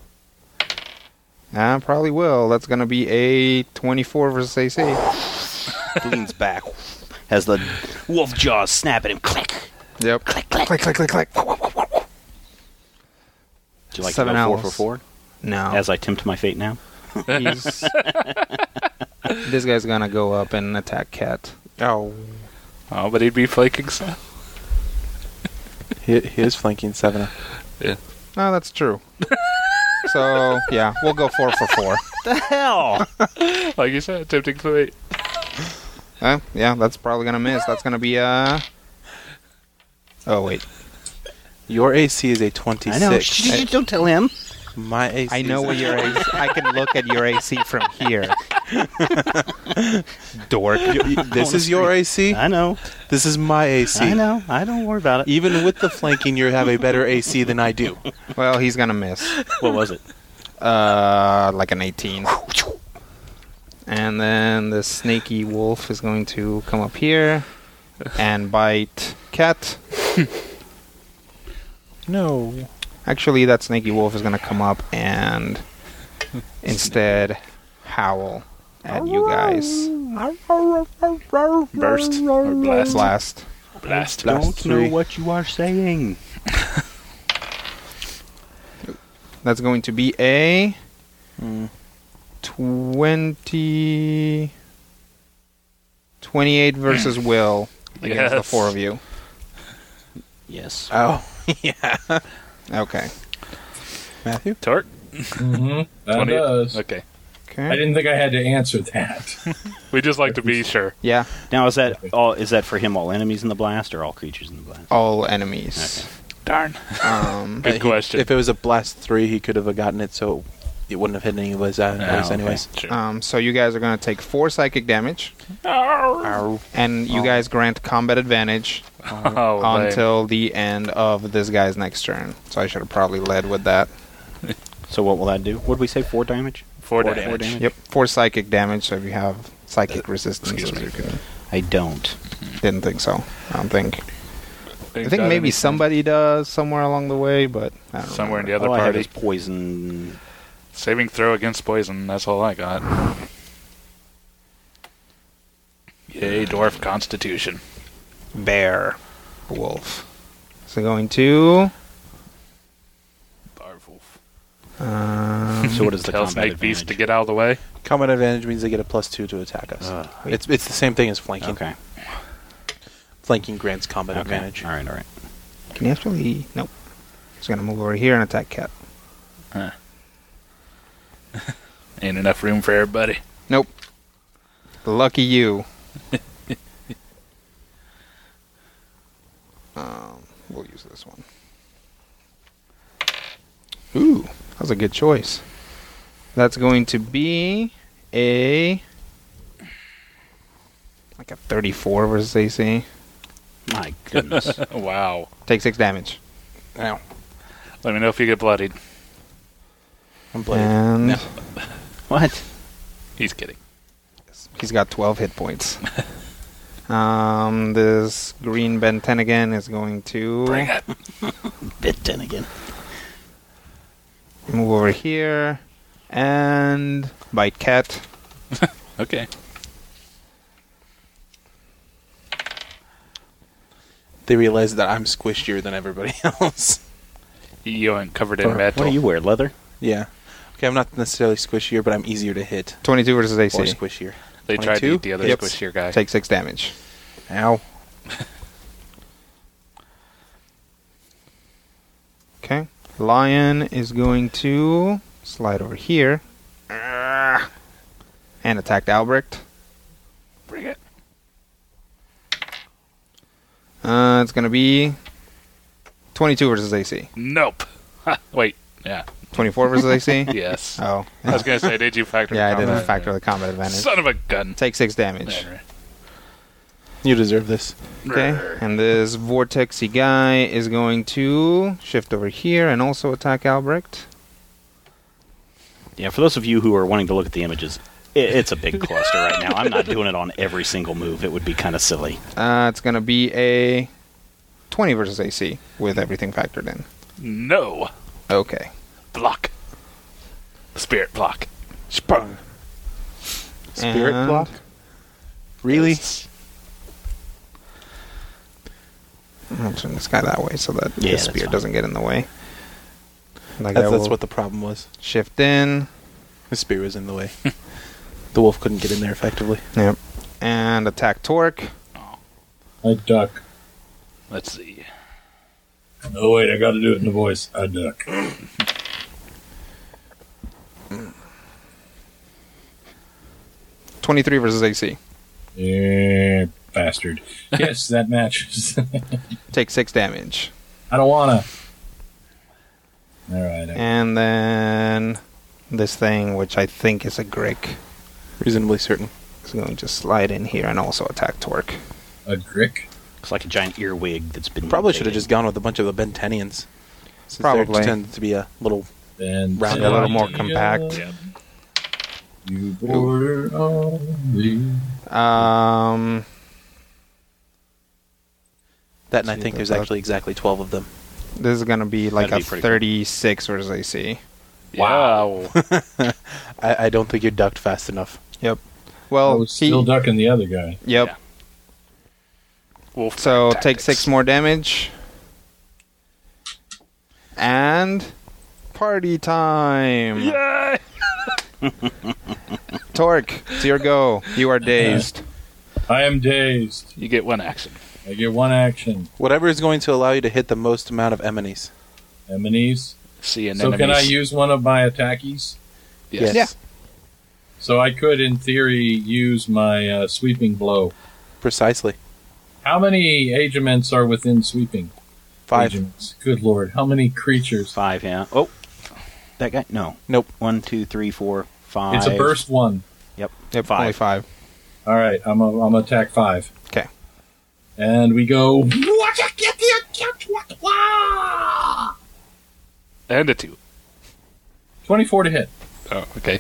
S2: Uh, probably will. That's gonna be a twenty-four versus A C.
S1: Leans back. Has the wolf jaws snap at him. Click.
S2: Yep.
S1: Click, click.
S2: Click, click, click, click.
S1: Would you like
S2: Seven
S1: to go four
S2: owls.
S1: for four?
S2: No.
S1: As I tempt my fate now?
S2: He's this guy's gonna go up and attack Cat.
S5: Oh,
S3: Oh, but he'd be flanking so.
S5: he, he is flanking seven.
S2: Oh, that's true. So yeah, we'll go four for four.
S1: The hell?
S3: Like you said, tempting fate.
S2: Uh, yeah, that's probably gonna miss. That's gonna be uh oh wait,
S5: Your A C is a twenty-six.
S1: I know. Shh, shh, shh, don't tell him.
S5: My A C.
S2: I know
S5: is
S2: what
S5: a-
S2: your A C. I can look at your A C from here. Dork.
S5: This is your A C.
S1: I know.
S5: This is my A C.
S1: I know. I don't worry about it.
S5: Even with the flanking, you have a better A C than I do.
S2: Well, he's gonna miss.
S1: What was it?
S2: Uh, like an eighteen. And then the snaky wolf is going to come up here and bite Cat.
S5: No.
S2: Actually, that snaky wolf is going to come up and instead howl at you guys.
S3: Burst. Or blast.
S2: Blast.
S3: Blast.
S1: Don't
S5: three.
S1: know what you are saying.
S2: That's going to be a
S5: Hmm.
S2: twenty... twenty-eight versus Will against the
S3: Yes.
S2: four of you.
S1: Yes.
S5: Oh, yeah.
S2: Okay.
S5: Matthew?
S3: Torque?
S6: Mm-hmm. That
S3: twenty
S6: does.
S3: Okay.
S6: I
S2: Okay.
S6: didn't think I had to answer that.
S3: We just like to be sure.
S2: Yeah,
S1: Now is that all? Is that for him? All enemies in the blast, or all creatures in the blast?
S2: all enemies.
S3: Darn.
S2: Um,
S3: Good
S5: Uh, he-
S3: question.
S5: If it was a blast three, he could have gotten it, so it wouldn't have hit any of his uh,
S3: Oh,
S5: enemies
S3: okay.
S5: anyways.
S3: Sure.
S2: um, so you guys are going to take four psychic damage,
S5: Ow.
S2: and you
S5: Oh.
S2: guys grant combat advantage
S3: oh, lame.
S2: until the end of this guy's next turn. So I should have probably led with that.
S1: So what will that do? What did we say? Four damage.
S3: Four,
S1: Four
S3: damage.
S1: damage. damage.
S2: Yep, four psychic damage. So if you have psychic resistance,
S3: excuse me.
S2: you can-
S1: I don't.
S2: didn't think so. I don't think. I
S3: Think
S2: think
S3: got
S2: maybe
S3: anything?
S2: somebody does somewhere along the way, but I don't
S3: Somewhere in the
S2: remember.
S3: other
S1: All I have
S3: party.
S1: is poison.
S3: Saving throw against poison. That's all I got. Yay, dwarf constitution.
S2: Bear, wolf. So going to.
S3: Barwolf.
S2: Um,
S1: So what is the
S3: Tell
S1: combat
S3: snake beast to
S1: advantage?
S3: get out of the way.
S5: Combat advantage means they get a plus two to attack us.
S1: Uh,
S5: it's it's the same thing as flanking.
S1: okay.
S5: Flanking grants combat
S1: Okay.
S5: advantage.
S1: All right. All right.
S2: can you actually? Nope. He's gonna move over here and attack Cat.
S3: Ain't enough room for everybody.
S2: Nope. Lucky you. um, we'll use this one. Ooh, that was a good choice. That's going to be a like a thirty-four versus A C.
S1: My goodness.
S3: Wow.
S2: Take six damage.
S5: Ow.
S3: Let me know if you get bloodied.
S5: I'm bloody.
S2: And
S1: No. What?
S3: He's kidding.
S2: he's got twelve hit points. um, this green Ben ten again is going to
S3: Bring it.
S1: Bit ten again.
S2: move over here and bite Cat.
S3: Okay.
S5: They realize that I'm squishier than everybody else.
S3: You ain't covered in
S5: What
S3: metal.
S1: What do you wear? Leather?
S5: Yeah. Okay, I'm not necessarily squishier, but I'm easier to hit.
S2: twenty-two versus A
S5: Or
S2: C.
S5: squishier.
S3: They tried to
S5: twenty-two?
S3: eat the other
S2: Yep.
S3: squishier guy.
S2: Take six damage.
S5: Ow.
S2: Okay. Lion is going to slide over here and attack Albrecht.
S3: Bring it.
S2: Uh, it's going to be twenty-two versus A C.
S3: Nope. Ha, wait. Yeah.
S2: twenty-four versus A C?
S3: Yes.
S2: Oh.
S3: I was going to say, did you factor
S2: Yeah, I
S3: the
S2: didn't
S3: combat?
S2: factor the combat advantage.
S3: Son of a gun.
S2: Take six damage.
S5: You deserve this.
S2: Okay, and this vortexy guy is going to shift over here and also attack Albrecht.
S1: Yeah, for those of you who are wanting to look at the images, it, it's a big cluster right now. I'm not doing it on every single move. It would be kind of silly.
S2: Uh, it's going to be a twenty versus A C with everything factored in.
S3: No.
S2: Okay.
S3: Block. Spirit block.
S5: Sprung. Spirit
S2: And-
S5: block? Really?
S2: I'm going to turn this guy that way so that
S1: Yeah,
S2: the
S1: that's
S2: spear
S1: fine.
S2: doesn't get in the way. That
S5: That's,
S2: guy
S5: that's
S2: will
S5: what the problem was.
S2: shift in.
S5: The spear was in the way. The wolf couldn't get in there effectively.
S2: Yep. And attack Torque.
S6: I duck.
S3: Let's see.
S6: Oh, wait, I got to do it in the voice. I duck.
S2: twenty-three versus A C.
S6: Yeah, bastard. Yes, that matches.
S2: Take six damage.
S6: I don't want to. All right. I-
S2: And then this thing, which I think is a Grick,
S5: Reasonably certain.
S2: is going to slide in here and also attack Torque.
S6: A grick?
S1: Looks like a giant earwig that's been
S5: Probably should have
S1: mutated.
S5: just gone with a bunch of the Bentenians. Since
S2: Probably.
S5: They tend to be a little...
S6: And
S5: Round
S2: a little more compact.
S3: Yeah.
S6: You border on me.
S2: Um,
S5: That, and I
S2: See,
S5: think there's
S2: that-
S5: actually exactly twelve of them.
S2: this is going to be like
S1: That'd
S2: a
S1: be pretty cool.
S2: thirty-six versus A C.
S3: Wow.
S5: I, I don't think you ducked fast enough.
S2: Yep.
S6: I
S2: Well,
S6: was
S2: he,
S6: still ducking the other guy.
S2: yep.
S3: Yeah. Wolf
S2: So
S3: tactics.
S2: take six more damage. And party time.
S3: Yay!
S2: Torque, it's your go. You are dazed.
S6: I am dazed.
S3: You get one action.
S6: I get one action.
S5: Whatever is going to allow you to hit the most amount of enemies.
S6: Enemies.
S3: See an
S6: So
S3: enemies.
S6: can I use one of my attackies?
S3: Yes.
S2: Yeah.
S6: So I could, in theory, use my uh, sweeping blow.
S5: Precisely.
S6: How many agements are within sweeping?
S5: Five.
S6: Agements. Good lord. How many creatures?
S1: Five, yeah. Oh, that guy? No.
S5: Nope.
S1: One, two, three, four, five.
S6: It's a burst one.
S1: Yep.
S2: Yep,
S1: Five.
S2: only five.
S6: All right, I'm a, I'm attack five.
S2: Okay.
S6: And we go.
S3: And a two.
S6: twenty-four to hit.
S3: Oh, okay.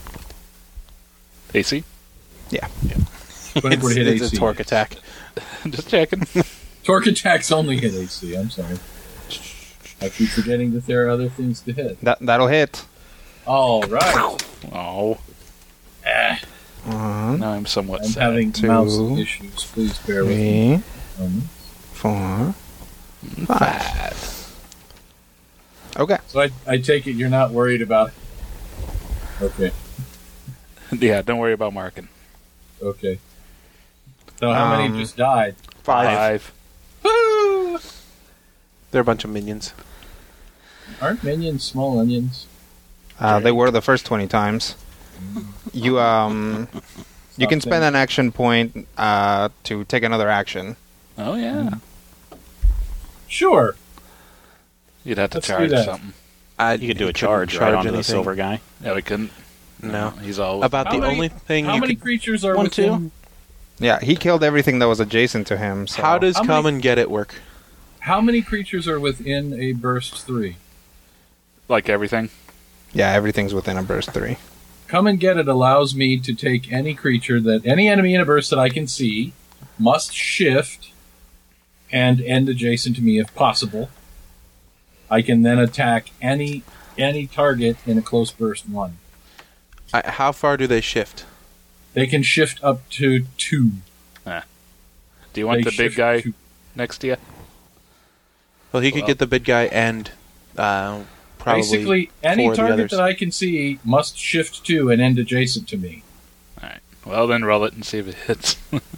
S3: A C?
S2: Yeah.
S6: twenty-four
S5: It's,
S6: to hit
S5: it's
S6: A C.
S5: a torque attack.
S3: Just checking.
S6: Torque attacks only hit A C. I'm sorry. I keep forgetting that there are other things to hit.
S2: That that'll hit.
S6: All right.
S3: Oh.
S6: Ah,
S2: One,
S3: Now I'm somewhat
S6: I'm
S3: sad.
S6: having
S2: Two,
S6: mouse issues. Please bear with me.
S2: three,
S6: Um,
S2: four, five. Okay.
S6: so I, I take it you're not worried about. Okay.
S3: Yeah, don't worry about marking.
S6: Okay. So how many
S2: Um,
S6: just died?
S3: Five.
S6: Woo!
S5: They're a bunch of minions.
S6: Aren't minions small onions?
S2: Uh, they were the first twenty times. You um, you can spend an action point uh, to take another action.
S3: Oh, yeah.
S6: Sure.
S3: You'd have to
S6: Let's do
S3: charge
S6: that.
S3: something.
S5: I,
S1: You could do a
S5: couldn't
S1: charge right onto the
S5: anything.
S1: silver guy.
S3: Yeah, we couldn't.
S5: No.
S3: He's all
S5: About
S6: How
S5: the
S6: many-
S5: only thing
S6: How
S5: you
S6: many
S5: could...
S6: creatures are
S1: One,
S6: within?
S2: Yeah, he killed everything that was adjacent to him. So.
S5: How does
S6: How
S5: come
S6: many-
S5: and get it work?
S6: How many creatures are within a burst three?
S3: like everything.
S2: Yeah, everything's within a burst three.
S6: Come and Get It allows me to take any creature that any enemy in a burst that I can see must shift and end adjacent to me if possible. I can then attack any any target in a close burst one.
S5: I, how far do they shift?
S6: They can shift up to two.
S3: Do you want
S6: They
S3: the big
S6: shift
S3: guy
S6: to-
S3: next to you?
S5: Well, he could
S6: Well-
S5: get the big guy and uh, probably
S6: Basically, any
S5: four of the
S6: target
S5: others.
S6: that I can see must shift to and end adjacent to me.
S3: Well, then roll it and see if it hits.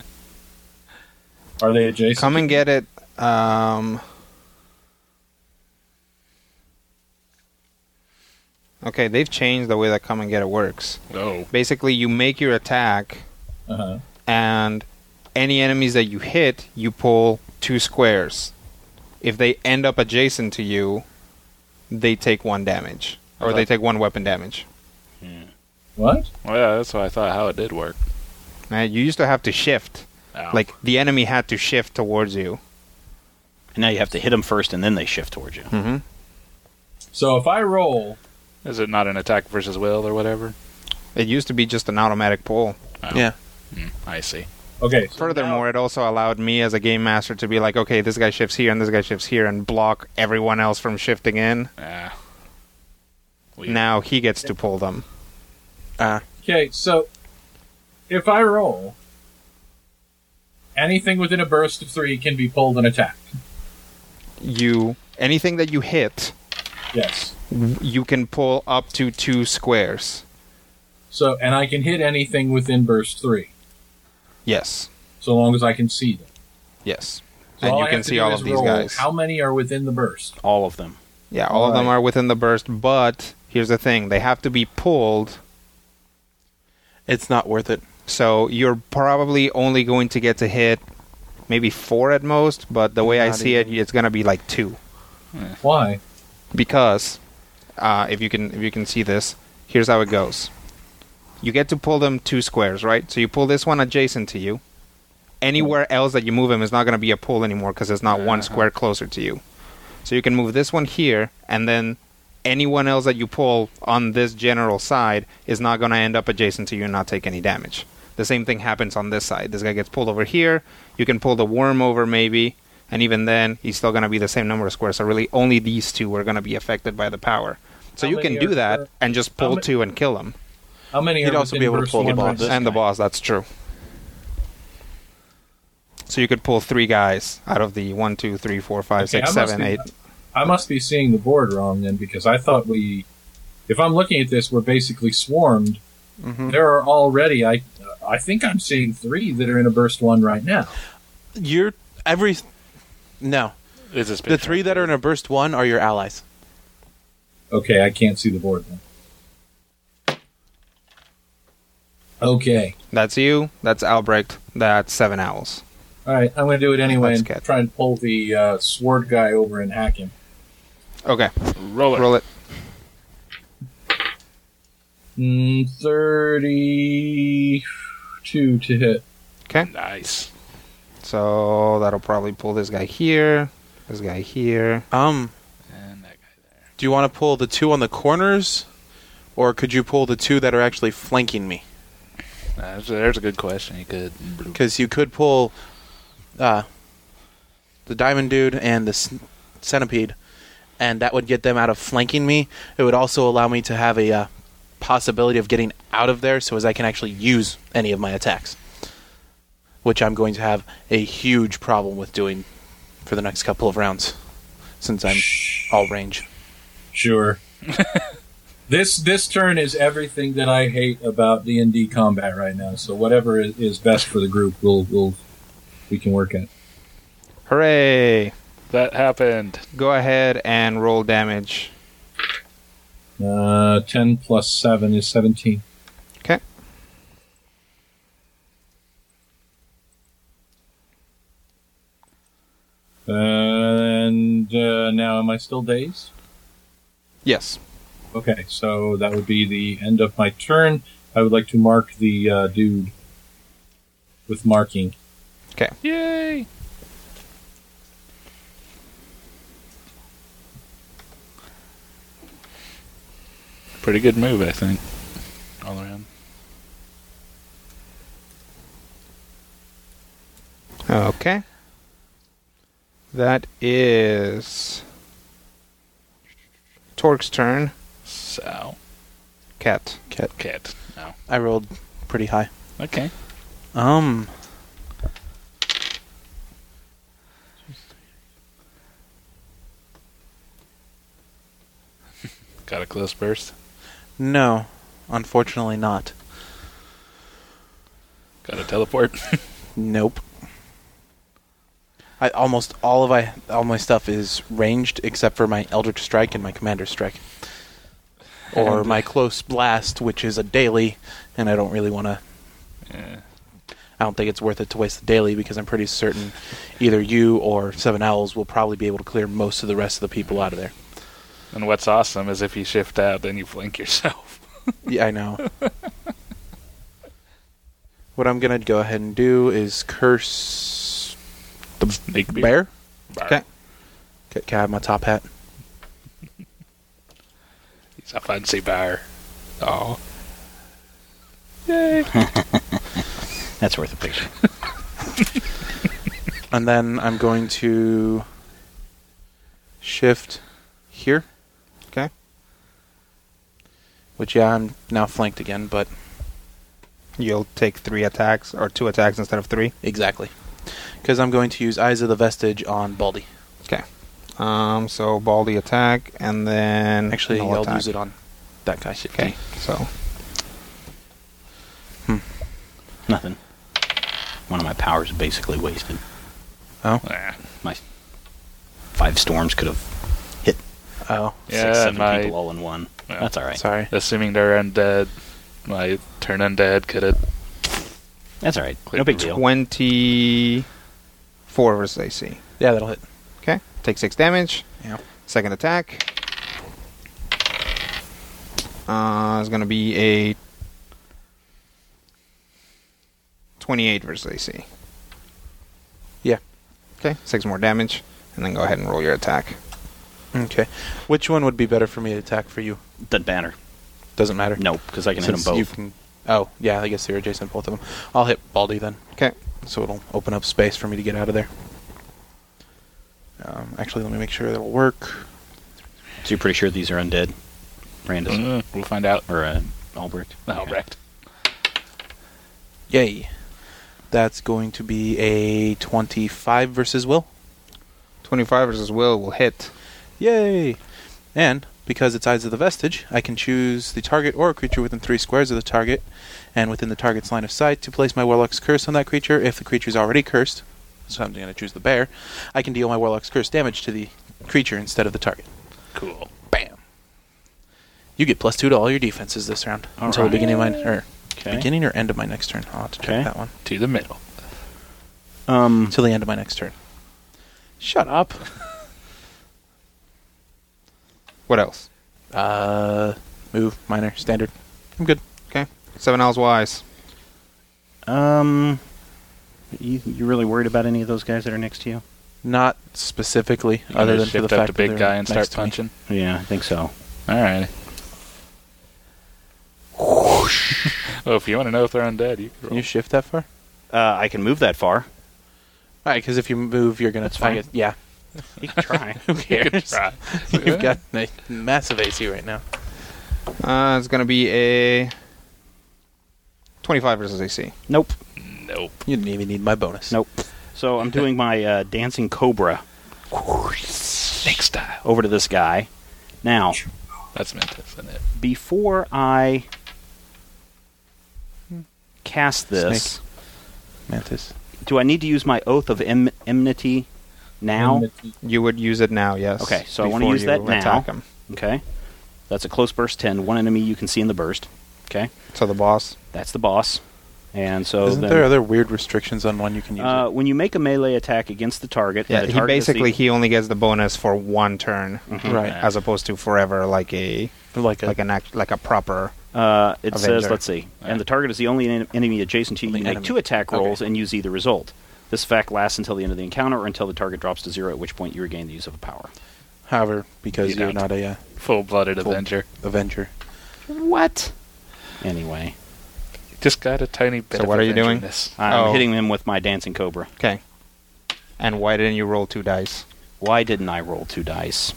S6: Are they adjacent?
S2: Come and Get It. Um, okay, they've changed the way that Come and Get It works.
S3: Oh.
S2: Basically, you make your attack,
S6: Uh-huh.
S2: and any enemies that you hit, you pull two squares. If they end up adjacent to you, they take one damage. or they take one weapon damage.
S6: What?
S3: Well, yeah, that's what I thought how it did work.
S2: Uh, you used to have to shift.
S3: Oh.
S2: Like, the enemy had to shift towards you.
S1: And now you have to hit them first, and then they shift towards you.
S2: Mm-hmm.
S6: So if I roll,
S3: Is it not an attack versus will or whatever?
S2: It used to be just an automatic pull.
S3: Oh.
S5: Yeah.
S3: Mm, I see.
S6: okay. So
S2: Furthermore,
S6: now-
S2: it also allowed me as a game master to be like, okay, this guy shifts here and this guy shifts here and block everyone else from shifting in.
S3: Ah. Weird.
S2: Now he gets to pull them.
S5: Ah.
S6: okay, so if I roll, anything within a burst of three can be pulled and attacked.
S2: You anything that you hit,
S6: Yes.
S2: you can pull up to two squares.
S6: So, and I can hit anything within burst three,
S2: Yes.
S6: so long as I can see them.
S2: Yes.
S6: So
S2: and
S6: all
S2: you
S6: I
S2: can
S6: have to
S2: see
S6: do
S2: all
S6: is
S2: of these
S6: roll
S2: guys.
S6: How many are within the burst?
S1: All of them.
S2: Yeah, all of them
S6: Alright.
S2: are within the burst, but here's the thing. They have to be pulled,
S5: It's not worth it.
S2: so you're probably only going to get to hit maybe four at most, but the way I
S5: Not
S2: see it,
S5: even.
S2: it's going to be like two.
S6: Why?
S2: Because uh, if you can if you can see this, here's how it goes. You get to pull them two squares, right? So you pull this one adjacent to you. Anywhere else that you move him is not going to be a pull anymore because it's not one
S3: Uh-huh.
S2: square closer to you. So you can move this one here, and then anyone else that you pull on this general side is not going to end up adjacent to you and not take any damage. The same thing happens on this side. This guy gets pulled over here. You can pull the worm over maybe, and even then, he's still going to be the same number of squares. So really, only these two are going to be affected by the power. So
S6: How
S2: you can
S6: many
S2: do
S6: are
S2: that
S6: per-
S2: and just
S6: how
S2: pull
S6: ma-
S2: two and kill him.
S6: How many
S5: You'd
S6: are
S5: also
S6: within
S5: be able to
S6: burst
S5: pull the
S6: one
S5: boss.
S6: right this
S2: And the
S6: guy?
S2: boss, that's true. So you could pull three guys out of the one, two, three, four, five,
S6: Okay,
S2: six,
S6: I must
S2: seven,
S6: be-
S2: eight.
S6: I must be seeing the board wrong then, because I thought we, if I'm looking at this, we're basically swarmed.
S5: Mm-hmm.
S6: There are already, I, I think I'm seeing three that are in a burst one right now.
S5: You're every. No.
S3: Is this
S5: The three that are in a burst one are your allies.
S6: Okay, I can't see the board then. Okay,
S2: That's you. That's Albrecht. That's Seven Owls.
S6: all right, I'm going to do it anyway
S2: Let's
S6: and
S2: get-
S6: try and pull the uh, sword guy over and hack him.
S2: Okay,
S3: roll it?
S2: roll it.
S6: Mm, thirty-two to hit.
S2: Okay,
S3: Nice.
S2: so that'll probably pull this guy here, this guy here.
S5: Um.
S3: And that guy there.
S5: Do you want to pull the two on the corners, or could you pull the two that are actually flanking me?
S3: Uh, there's, a, there's a good question. You could.
S5: Because you could pull uh, the diamond dude and the c- centipede, and that would get them out of flanking me. It would also allow me to have a uh, possibility of getting out of there, so as I can actually use any of my attacks, which I'm going to have a huge problem with doing for the next couple of rounds, since I'm all range.
S6: Sure. This this turn is everything that I hate about D and D combat right now. So whatever is, is best for the group, we'll we'll we can work at.
S2: Hooray!
S3: That happened.
S2: Go ahead and roll damage.
S6: Uh, ten plus seven is seventeen.
S2: Okay.
S6: And uh, now, am I still dazed?
S2: Yes.
S6: Okay, so that would be the end of my turn. I would like to mark the uh, dude with marking.
S2: Okay.
S3: Yay! Pretty good move, I think. All around.
S2: Okay. That is Torque's turn.
S3: So,
S2: Cat.
S5: Cat.
S3: cat. No.
S5: I rolled pretty high.
S3: Okay.
S5: Um.
S3: Got a close burst.
S5: No, unfortunately not.
S3: Got a teleport.
S5: Nope. I almost all of I all my stuff is ranged except for my Eldritch Strike and my Commander Strike, or
S3: And-
S5: my Close Blast, which is a daily, and I don't really want to.
S3: Yeah.
S5: I don't think it's worth it to waste the daily because I'm pretty certain either you or Seven Owls will probably be able to clear most of the rest of the people out of there.
S3: And what's awesome is if you shift out, then you flank yourself.
S5: Yeah, I know. What I'm gonna go ahead and do is curse the
S3: Snake
S5: bear.
S2: Okay.
S5: Can can I have my top hat?
S3: He's a fancy bear. Oh. Yay.
S1: That's worth a picture.
S5: And then I'm going to shift here.
S2: Okay.
S5: Which, yeah, I'm now flanked again, but
S2: You'll take three attacks, or two attacks instead of three.
S5: exactly. Because I'm going to use Eyes of the Vestige on Baldy.
S2: Okay. Um. So Baldy attack, and then
S5: Actually,
S2: null
S5: I'll
S2: attack.
S5: use it on that guy.
S2: Okay. So
S1: Nothing. One of my powers is basically wasted.
S5: Oh?
S3: Nah.
S1: My five storms could have hit
S5: Oh,
S1: six,
S3: Yeah,
S1: seven
S3: and my
S1: people all in one.
S3: Yeah.
S1: That's all right.
S5: sorry.
S3: assuming they're undead, my turn undead could have.
S1: That's all right.
S3: Quick
S1: No big deal.
S2: twenty-four versus A C.
S5: Yeah, that'll hit.
S2: Okay. Take six damage.
S5: Yeah.
S2: Second attack. Uh, is going to be a twenty-eight versus A C.
S5: Yeah.
S2: Okay. Six more damage, and then go ahead and roll your attack.
S5: Okay. Which one would be better for me to attack for you?
S1: Doesn't matter.
S5: Doesn't matter.
S1: No, because I can
S5: Since
S1: hit them
S5: you
S1: both.
S5: can- oh, yeah, I guess they're adjacent, both of them. I'll hit Baldy then.
S2: Okay.
S5: So it'll open up space for me to get out of there. Um, actually, let me make sure that'll work.
S1: So you're pretty sure these are undead, Brandis?
S3: Mm, we'll find out.
S1: Or uh, Albrecht?
S3: Albrecht.
S5: Yay. That's going to be a twenty-five versus Will.
S2: twenty-five versus Will will hit.
S5: Yay! And because it's Eyes of the Vestige, I can choose the target or a creature within three squares of the target and within the target's line of sight to place my Warlock's Curse on that creature. If the creature is already cursed, so I'm going to choose the bear, I can deal my Warlock's Curse damage to the creature instead of the target.
S3: Cool.
S5: Bam! You get plus two to all your defenses this round
S1: All
S5: until
S1: right.
S5: the beginning of my or
S1: Okay.
S5: beginning or end of my next turn. I'll have to check
S1: Okay.
S5: that one.
S3: To the middle.
S1: Um,
S5: Until the end of my next turn. Shut up.
S2: What else?
S5: Uh, move, minor, standard. I'm good.
S2: Okay. Seven Owls Wise.
S1: um, you, you really worried about any of those guys that are next to you?
S5: Not specifically,
S3: You
S5: other
S3: wanna
S5: than for the
S3: shift up
S5: fact
S3: to
S5: that
S3: big
S5: they're
S3: guy and
S5: next
S3: start
S5: to me.
S3: punching.
S1: Yeah, I think so.
S3: All right. Well, if you want to know if they're undead, you can
S5: Can
S3: roll.
S5: you shift that far?
S1: Uh, I can move that far.
S5: All right, because if you move, you're gonna.
S1: That's fine.
S5: I guess- yeah.
S1: You can try.
S5: Who
S3: You can
S5: cares?
S3: try.
S5: You've got a massive A C right now.
S2: Uh, it's going to be a twenty-five versus A C.
S1: Nope.
S3: Nope.
S5: You didn't even need my bonus.
S1: Nope. So I'm doing my uh, dancing cobra
S3: Snake style.
S1: over to this guy. Now,
S3: That's Mentis, isn't it?
S1: before I cast this,
S5: Mantis.
S1: do I need to use my Oath of em- Enmity now?
S6: Enmity.
S2: You would use it now, yes.
S1: Okay, so I wanna
S2: before
S1: use
S2: you
S1: that now.
S2: attack him.
S1: Okay. That's a close burst ten. One enemy you can see in the burst. Okay.
S2: So the boss.
S1: That's the boss. And so
S5: Isn't
S1: then,
S5: there other weird restrictions on when you can use
S1: uh,
S5: it?
S1: when you make a melee attack against the target,
S2: Yeah,
S1: and the
S2: he
S1: target is
S2: basically
S1: the-
S2: he only gets the bonus for one turn,
S1: Mhm.
S5: Right.
S2: as opposed to forever, like a
S5: Like a
S2: like an act, like a proper.
S1: Uh, it
S2: Avenger.
S1: says, let's see, and the target is the only en- enemy adjacent to you.
S5: Only
S1: You make
S5: enemy.
S1: two attack
S5: Okay.
S1: rolls and use either result. This effect lasts until the end of the encounter or until the target drops to zero, at which point you regain the use of a power.
S5: However, because
S3: You
S5: you are
S3: don't.
S5: not a uh,
S3: Full-blooded
S5: Full-
S3: Avenger.
S5: Avenger.
S1: What? Anyway,
S3: Just got a tiny bit
S2: So
S3: of
S2: what are you doing?
S3: Avengerness.
S1: I'm
S2: Oh.
S1: hitting him with my dancing cobra.
S2: Okay. And why didn't you roll two dice?
S1: Why didn't I roll two dice?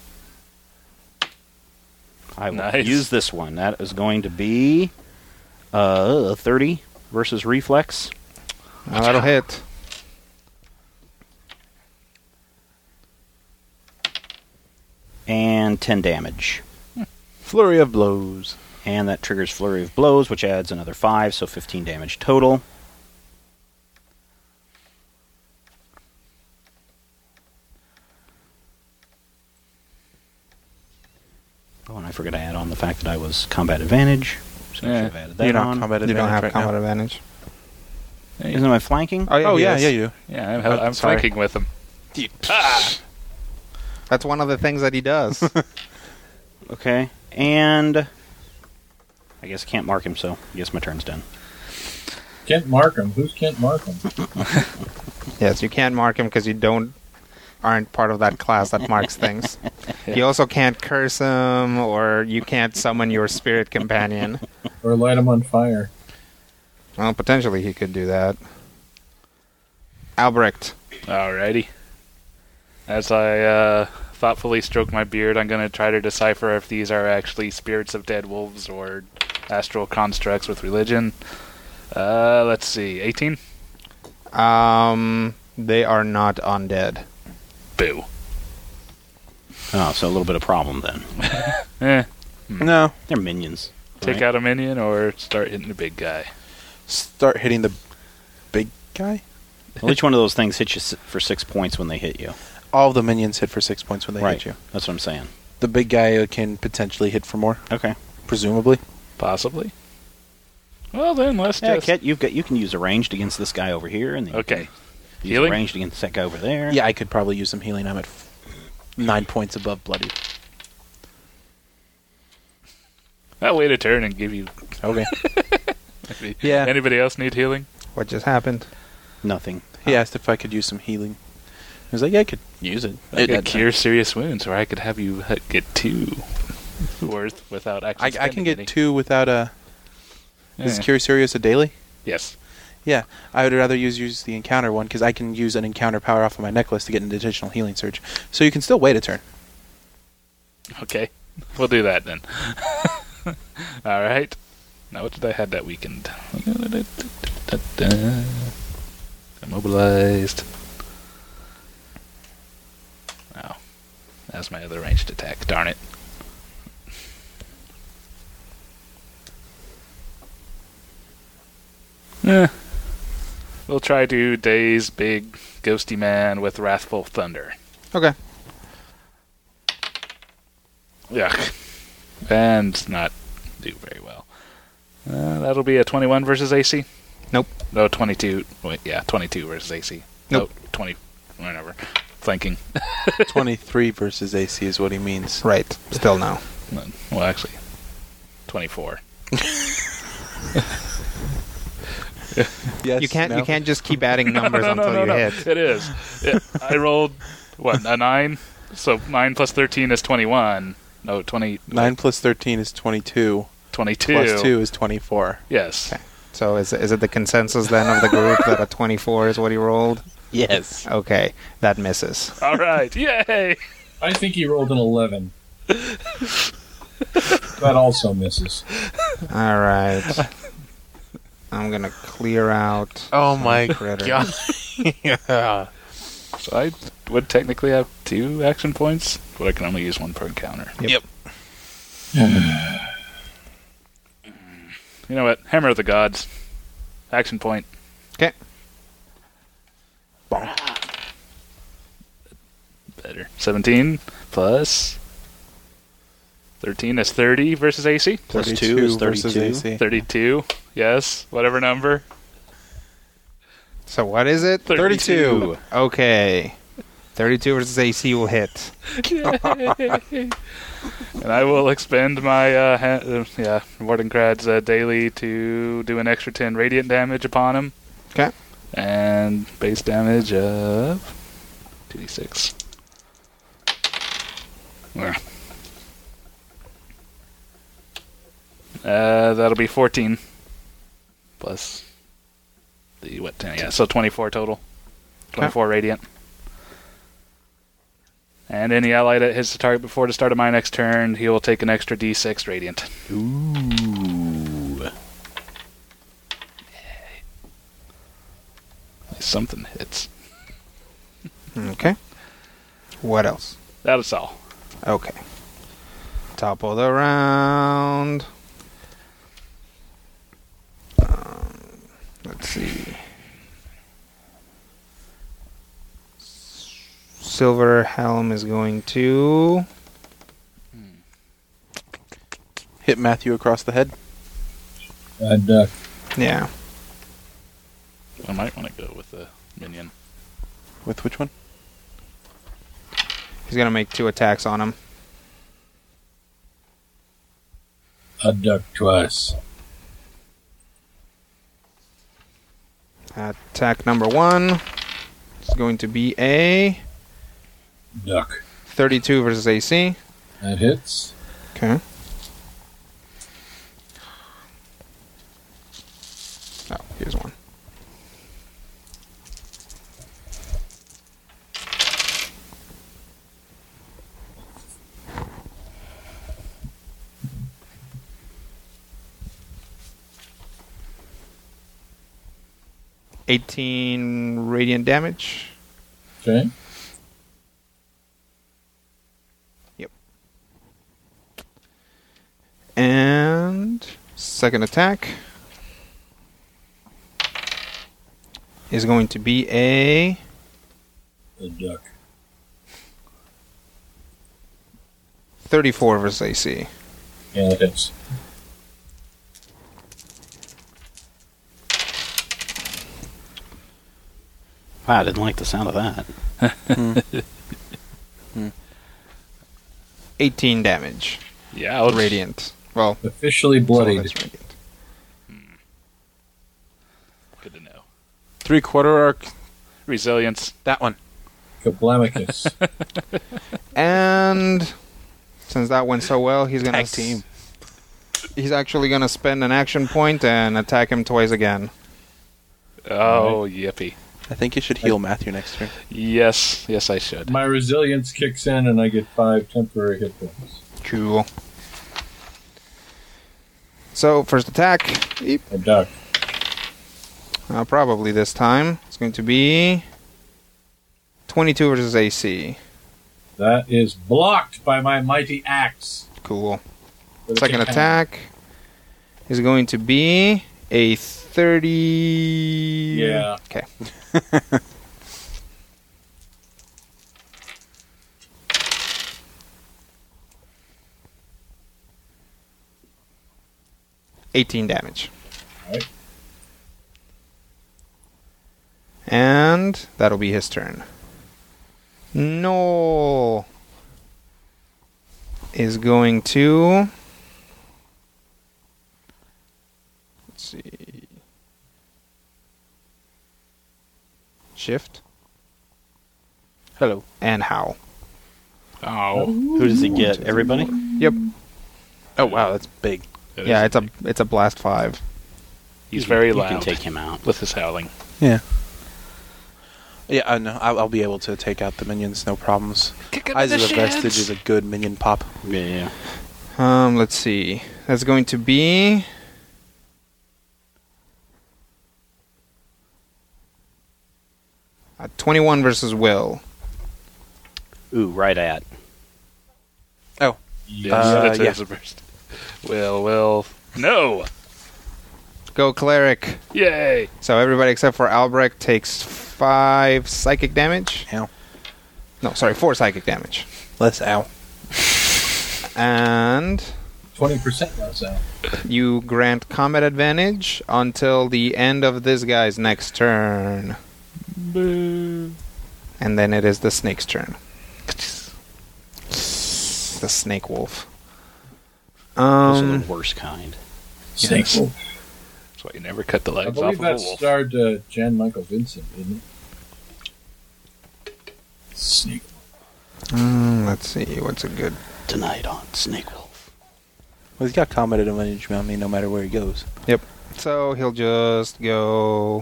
S1: I will
S3: Nice.
S1: use this one. That is going to be uh, thirty versus reflex.
S2: Now that'll hit.
S1: And ten damage.
S5: Flurry of blows.
S1: And that triggers Flurry of Blows, which adds another five, so fifteen damage total. Oh, and I forgot to add on the fact that I was combat advantage. So I
S3: Yeah.
S1: should have added that
S5: You're not
S1: on.
S5: combat
S2: You
S5: advantage
S2: don't have
S5: right
S2: combat
S5: now.
S2: advantage.
S1: Isn't my flanking?
S5: Oh
S2: he
S5: yeah,
S2: is.
S5: yeah, you.
S3: Yeah, I'm,
S5: Uh,
S3: I'm
S5: sorry.
S3: flanking with him.
S2: That's one of the things that he does.
S1: Okay. And I guess I can't mark him, so I guess my turn's done.
S6: Kent Markham. Who's Kent Markham?
S2: Yes, you can't mark him because you don't aren't part of that class that marks things. You also can't curse him, or you can't summon your spirit companion.
S6: Or light him on fire.
S2: Well, potentially he could do that. Albrecht.
S3: Alrighty. As I uh, thoughtfully stroke my beard, I'm going to try to decipher if these are actually spirits of dead wolves or astral constructs with religion. Uh, let's see. eighteen?
S2: Um, they are not undead.
S3: Boo.
S1: Oh, so a little bit of problem then.
S3: Eh.
S5: No.
S1: They're minions.
S3: Take
S1: right?
S3: out a minion or start hitting the big guy.
S5: Start hitting the big guy?
S1: Well, each one of those things hits you s- for six points when they hit you.
S5: All of the minions hit for six points when they
S1: right.
S5: hit you.
S1: That's what I'm saying.
S5: The big guy can potentially hit for more,
S1: Okay.
S5: presumably.
S3: Possibly. Well, then let's
S1: Yeah,
S3: just...
S1: Ket, you've got you can use a ranged against this guy over here, and then you
S3: Okay.
S1: can use
S3: Healing?
S1: a ranged against that guy over there.
S5: Yeah, I could probably use some healing. I'm at f- nine points above bloodied.
S3: I'll wait a turn and give you...
S5: Okay.
S3: Maybe.
S5: Yeah.
S3: Anybody else need healing?
S2: What just happened?
S1: Nothing.
S5: He asked if I could use some healing. I was like, yeah, I could use it.
S3: I
S5: It-
S3: could cure serious wounds, or I could have you h- get two worth without
S5: I,
S3: actually
S5: I can
S3: spending
S5: get
S3: any.
S5: two without a... Is
S3: Yeah.
S5: Cure Serious a daily?
S3: Yes.
S5: Yeah, I would rather use use the encounter one because I can use an encounter power off of my necklace to get an additional healing surge. So you can still wait a turn.
S3: Okay. We'll do that then. All right. Now, what did I have that weekend? Immobilized. Oh. That's my other ranged attack. Darn it. Eh. We'll try to daze big ghosty man with wrathful thunder.
S2: Okay.
S3: Yuck. And not do very well. Uh, that'll be a twenty-one versus A C?
S2: Nope.
S3: No, twenty-two. Wait, yeah, twenty-two versus A C.
S2: Nope.
S3: No, twenty. Whatever. Flanking.
S5: twenty-three versus A C is what he means.
S2: Right. Still no.
S3: Well, actually, twenty-four.
S5: Yes,
S2: You can't.
S5: no.
S2: You can't just keep adding numbers
S3: no, no,
S2: until
S3: no,
S2: you
S3: no.
S2: hit.
S3: It is. It, I rolled, what, a nine? So nine plus thirteen is twenty-one. No, twenty.
S5: nine plus thirteen is twenty-two.
S3: twenty-two.
S5: Plus two is twenty-four.
S3: Yes.
S2: Okay. So is is it the consensus then of the group that a twenty-four is what he rolled?
S5: Yes.
S2: Okay, that misses.
S3: All right. Yay!
S6: I think he rolled an eleven. That also misses.
S2: All right. I'm gonna clear out.
S5: Oh
S2: some
S5: my
S2: critters.
S5: god. Yeah.
S3: So I would technically have two action points, but I can only use one per encounter.
S2: Yep.
S3: You know what? Hammer of the Gods. Action point.
S2: Okay.
S3: Better. seventeen plus thirteen is thirty versus A C.
S1: Plus two
S5: thirty-two
S1: is
S5: versus
S1: thirty-two.
S5: A C.
S3: thirty-two. Yes. Whatever number.
S2: So what is it?
S3: thirty-two.
S2: Okay. thirty-two versus A C will hit.
S3: And I will expend my uh, ha- uh, yeah Wardenkrad's uh, daily to do an extra ten radiant damage upon him.
S2: Okay.
S3: And base damage of two d six. Where? Uh, that'll be fourteen plus the what ten? Yeah, so twenty-four total. Twenty-four radiant. And any ally that hits the target before the start of my next turn, he will take an extra d six radiant.
S1: Ooh.
S3: Something hits.
S2: Okay. What else?
S3: That is all.
S2: Okay. Top of the round. Um, let's see. Silver Helm is going to.
S5: Hit Matthew across the head.
S6: Uh, duck.
S2: Yeah.
S3: I might want to go with the minion.
S5: With which one?
S2: He's going to make two attacks on him.
S6: A duck twice.
S2: Attack number one is going to be a
S6: Duck.
S2: thirty-two versus A C.
S6: That hits.
S2: Okay. Oh, here's one. eighteen radiant damage.
S6: Okay.
S2: Yep. And second attack is going to be a
S6: A duck.
S2: thirty-four versus A C.
S6: Yeah, that hits.
S1: Wow, I didn't like the sound of that.
S2: eighteen damage.
S3: Yeah, I'll
S2: Radiant. Well,
S6: Officially
S2: so
S6: bloodied.
S2: that's radiant.
S3: Good to know.
S5: Three quarter arc.
S3: Resilience.
S5: That one.
S6: Kablamicus.
S2: And since that went so well, he's gonna
S5: Tag
S2: s-
S5: team.
S2: He's actually gonna spend an action point and attack him twice again.
S3: Oh, yippee.
S5: I think you should heal Matthew next turn.
S3: Yes, yes, I should.
S6: My resilience kicks in and I get five temporary hit points.
S2: Cool. So first attack, Eep.
S6: A duck.
S2: Uh, probably this time it's going to be twenty-two versus A C.
S6: That is blocked by my mighty axe.
S2: Cool.
S6: With a
S2: Second
S6: kick
S2: attack is going to be a thirty.
S6: Yeah.
S2: Okay. eighteen damage.
S6: Alright.
S2: And that'll be his turn. No. Is going to. Let's see. Shift
S5: Hello.
S2: and howl.
S3: Oh,
S1: Who does he get? Everybody?
S2: Yep.
S5: Oh wow, that's big.
S3: that
S2: Yeah,
S3: is
S2: it's a
S3: big.
S2: it's a blast five.
S3: He's very
S1: You
S3: loud
S1: can take him out.
S3: with his howling.
S5: Yeah. Yeah, I know. I'll, I'll be able to take out the minions, no problems. Eyes of the Vestige is a good minion pop.
S1: Yeah, yeah.
S2: Um, let's see. That's going to be uh, twenty-one versus Will.
S1: Ooh, right at.
S5: Oh,
S3: Yes,
S5: Uh,
S3: that's
S5: yeah.
S3: his burst. Will, will. No!
S2: Go cleric.
S3: Yay!
S2: So everybody except for Albrecht takes five psychic damage.
S5: ow.
S2: No, sorry, four psychic damage.
S5: Less ow.
S2: And
S6: twenty percent less out.
S2: you grant combat advantage until the end of this guy's next turn.
S3: Boo.
S2: And then it is the snake's turn. The snake wolf.
S1: Those are
S2: Um,
S1: the worst kind.
S6: Snake
S3: Yes.
S6: wolf.
S3: That's why you never cut the
S6: I
S3: legs off
S6: believe
S3: of
S6: that
S3: a wolf.
S6: starred uh, Jan Michael Vincent, didn't it? Snake wolf.
S2: mm, let's see, what's a good...
S1: Tonight on Snake Wolf.
S5: Well, he's got combat advantage on me no matter where he goes.
S2: Yep. So he'll just go...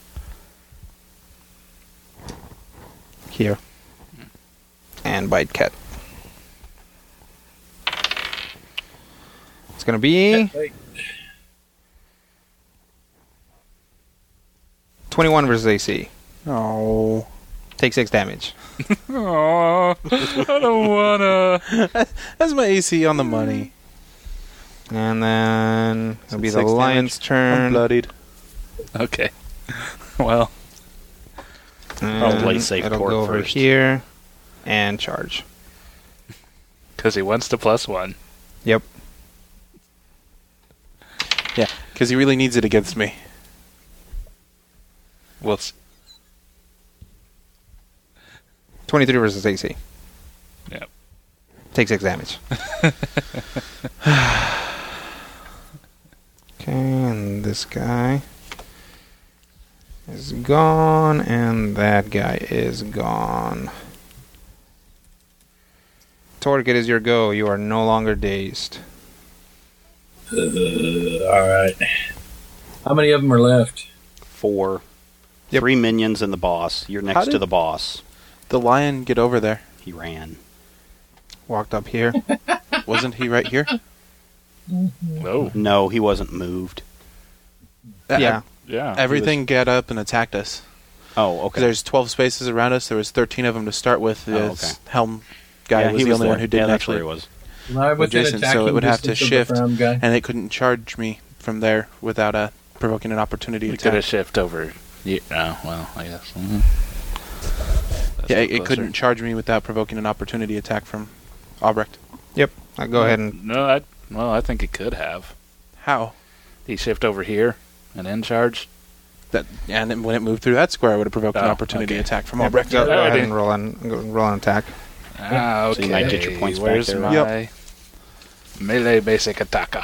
S2: here. And bite cat. It's gonna be
S6: Wait.
S2: twenty-one versus A C.
S5: Oh.
S2: Take six damage.
S3: Aww, I don't wanna.
S5: That's my A C on the money.
S2: And then it'll be the
S5: Six
S2: lion's
S5: I'm
S2: turn.
S5: bloodied.
S3: Okay. Well,
S2: And
S1: I'll play safe
S2: it'll
S1: court
S2: go over
S1: first.
S2: here and charge.
S3: because he wants to plus one.
S2: Yep.
S5: Yeah, because he really needs it against me.
S3: We'll s-
S2: twenty-three versus A C.
S3: Yep.
S2: Take six damage. this guy is gone, and that guy is gone. Torque, it is your go. You are no longer dazed.
S6: Uh, all right. How many of them are left?
S1: Four.
S2: Yep.
S1: Three minions and the boss. You're
S5: How
S1: next to
S5: did-
S1: the boss.
S5: The lion get over there.
S1: He ran.
S2: Walked up here.
S5: Wasn't he right here?
S3: Oh,
S1: No, he wasn't moved.
S2: Yeah.
S3: yeah.
S5: Everything got up and attacked us.
S1: Oh, okay.
S5: There's twelve spaces around us. There was thirteen of them to start with. The
S1: Oh, okay.
S5: helm guy
S1: yeah,
S5: was
S1: he
S5: the only
S1: there.
S5: one who didn't
S1: yeah, that's
S5: actually.
S1: where he was.
S6: I was in
S5: Jason, so
S6: attacking
S5: it would have to
S6: distance of the
S5: shift,
S6: frown guy.
S5: and they couldn't charge me from there without uh, provoking an opportunity
S3: You could have
S5: attack.
S3: shift over. Yeah, oh, well, I guess. Mhm. That's
S5: Yeah,
S3: a
S5: it,
S3: little
S5: it couldn't
S3: closer.
S5: charge me without provoking an opportunity attack from Albrecht.
S2: Yep. I'll go ahead and...
S3: No, I, well, I think it could have.
S5: How?
S3: He shift over here and then charge.
S5: That and then when it moved through that square, I would have provoked an
S3: Oh,
S5: opportunity
S3: okay.
S5: attack from
S2: Yep,
S5: Albrecht.
S2: go, go
S3: Alrighty.
S2: ahead and roll an, go- roll an attack.
S3: Ah, okay.
S1: So you might get your points back
S3: Where's
S1: there.
S3: my
S5: Yep.
S3: melee basic attacker?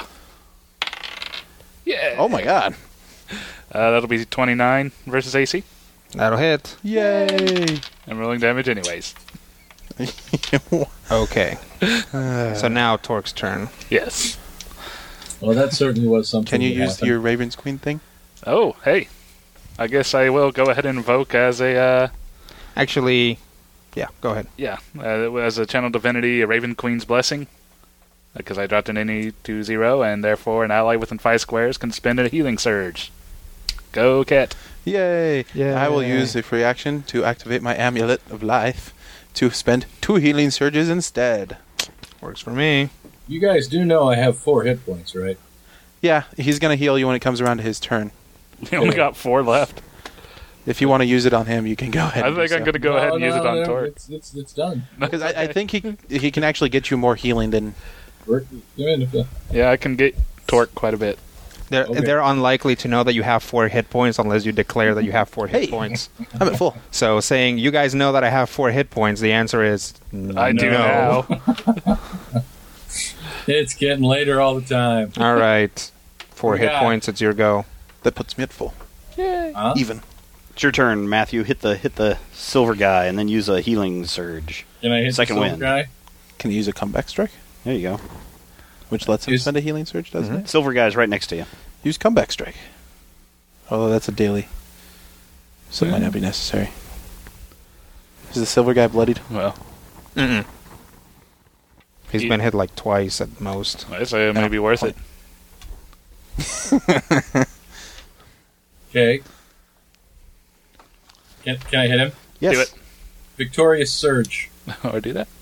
S3: Yeah.
S5: Oh my god!
S3: Uh, that'll be twenty-nine versus A C.
S2: That'll hit.
S5: Yay!
S3: I'm rolling damage anyways.
S2: Okay.
S5: Uh,
S2: So now Torque's turn.
S3: Yes.
S6: Well, that certainly was something.
S5: Can you
S6: that
S5: use
S6: happened.
S5: your Raven's Queen thing?
S3: Oh, hey. I guess I will go ahead and invoke as a, uh,
S2: Actually, yeah, go ahead.
S3: yeah, uh, as a channel divinity, a Raven Queen's Blessing. Because I dropped an any to zero, and therefore an ally within five squares can spend a healing surge. Go, Cat.
S5: Yay!
S2: Yay.
S5: I will use a free action to activate my Amulet of Life to spend two healing surges instead.
S2: Works for me.
S6: You guys do know I have four hit points, right?
S5: Yeah, he's gonna heal you when it comes around to his turn.
S3: You only got four left.
S5: If you want to use it on him, you can go ahead.
S3: I
S5: and
S3: think
S5: do
S3: I'm
S5: so.
S3: going to go
S6: No,
S3: ahead and
S6: no,
S3: use it on
S6: no,
S3: Torque.
S6: It's, it's, it's done.
S5: Because I, I think he he can actually get you more healing than.
S6: We're, you're in the-
S3: Yeah, I can get Torque quite a bit.
S2: They're
S6: Okay.
S2: they're unlikely to know that you have four hit points unless you declare that you have four hit
S5: Hey.
S2: points.
S5: I'm at full.
S2: So saying you guys know that I have four hit points, the answer is
S3: I do
S2: no.
S3: now.
S6: It's getting later all the time.
S2: All right, four
S6: We
S2: hit
S6: got-
S2: points. It's your go.
S5: That puts me at full.
S6: Huh?
S5: Even.
S1: It's your turn, Matthew. Hit the hit the silver guy, and then use a healing surge.
S6: Can I hit
S1: Second
S6: the silver
S1: wind.
S6: guy?
S5: Can you use a comeback strike?
S1: There you go.
S5: Which lets him
S6: Use-
S5: spend a healing surge, doesn't it?
S1: Silver guy's right next to you.
S5: Use comeback strike. Although that's a daily. So it might not be necessary. Is the silver guy bloodied?
S3: Well,
S2: Mm-mm. He's
S3: He-
S2: been hit like twice at most.
S3: I say it may be worth it.
S6: Okay. Can, can I hit him?
S5: Yes.
S3: Do it.
S6: Victorious Surge.
S3: Or do that.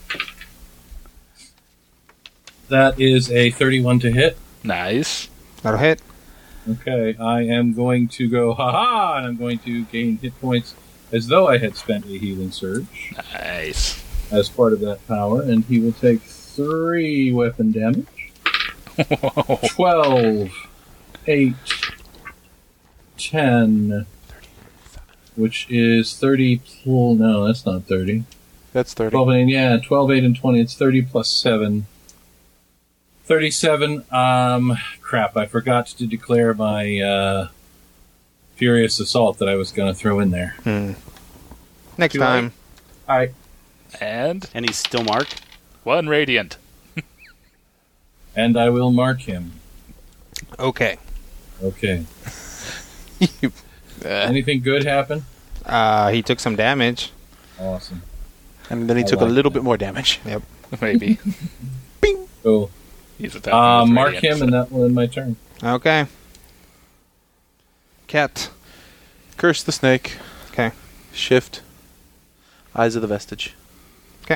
S6: That is a thirty-one to hit.
S3: Nice.
S2: That'll hit.
S6: Okay, I am going to go, haha, and I'm going to gain hit points as though I had spent a healing surge
S3: Nice.
S6: as part of that power, and he will take three weapon damage. twelve, eight, ten, which is thirty. Well, no, that's not thirty.
S5: That's thirty.
S6: twelve, eight, yeah, twelve, eight, and twenty. It's thirty plus seven. thirty-seven. Um, crap, I forgot to declare my uh, Furious Assault that I was going to throw in there.
S2: Hmm. Next
S6: Do
S2: time.
S6: Alright,
S3: And
S1: And he's still marked.
S3: one radiant.
S6: and I will mark him.
S2: Okay.
S6: Okay.
S5: You- uh,
S6: Anything good happen?
S2: Uh, he took some damage.
S6: Awesome.
S5: and then he
S6: I
S5: took
S6: like
S5: a little
S6: that.
S5: bit more damage.
S3: Maybe.
S6: Cool.
S3: He's attacking
S6: Uh,
S3: with
S6: mark
S3: radiant,
S6: him,
S3: so-
S6: and that will end my turn.
S2: Okay. Cat.
S5: Curse the snake.
S2: Okay.
S5: Shift. Eyes of the Vestige.
S2: Okay.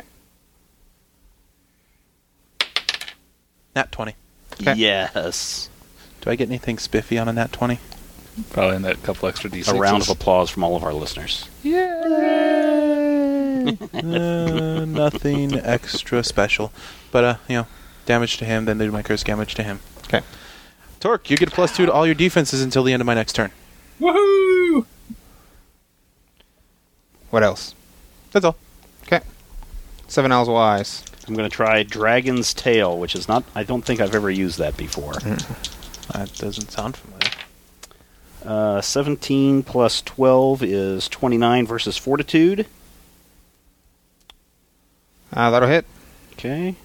S5: Nat twenty.
S2: Okay.
S1: Yes.
S5: Do I get anything spiffy on a nat twenty?
S3: Probably in that couple extra d
S1: A
S3: sixes.
S1: round of applause from all of our listeners.
S5: uh, nothing extra special. But, uh, you know, damage to him, then they do my curse damage to him.
S2: Okay.
S5: Torque, you get a plus two to all your defenses until the end of my next turn.
S6: Woohoo!
S2: What else?
S5: That's all.
S2: Okay. Seven Owls Wise.
S1: I'm going to try Dragon's Tail, which is not. I don't think I've ever used that before.
S5: That doesn't sound familiar.
S1: Uh, seventeen plus twelve is twenty-nine versus Fortitude.
S2: Uh, that'll hit.
S1: Okay.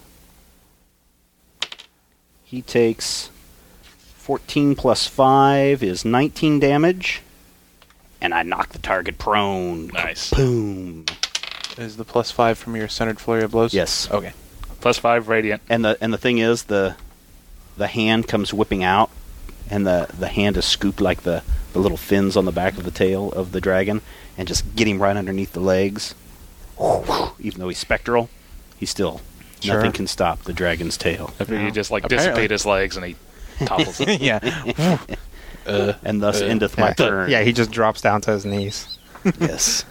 S1: He takes fourteen plus five is nineteen damage. And I knock the target prone.
S3: Nice.
S1: Boom.
S5: Is the plus five from your centered flurry of blows?
S1: Yes.
S5: Okay.
S3: Plus five radiant.
S1: And the and the thing is, the the hand comes whipping out, and the, the hand is scooped like the, the little fins on the back of the tail of the dragon, and just get him right underneath the legs. Even though he's spectral, he still
S2: Sure.
S1: nothing can stop the dragon's tail.
S3: After
S2: Yeah.
S3: you just like
S5: Apparently.
S3: dissipate his legs and he topples him.
S5: yeah. uh,
S1: And thus
S5: Uh,
S1: endeth my
S2: Yeah.
S1: turn.
S2: Yeah, he just drops down to his knees.
S1: Yes.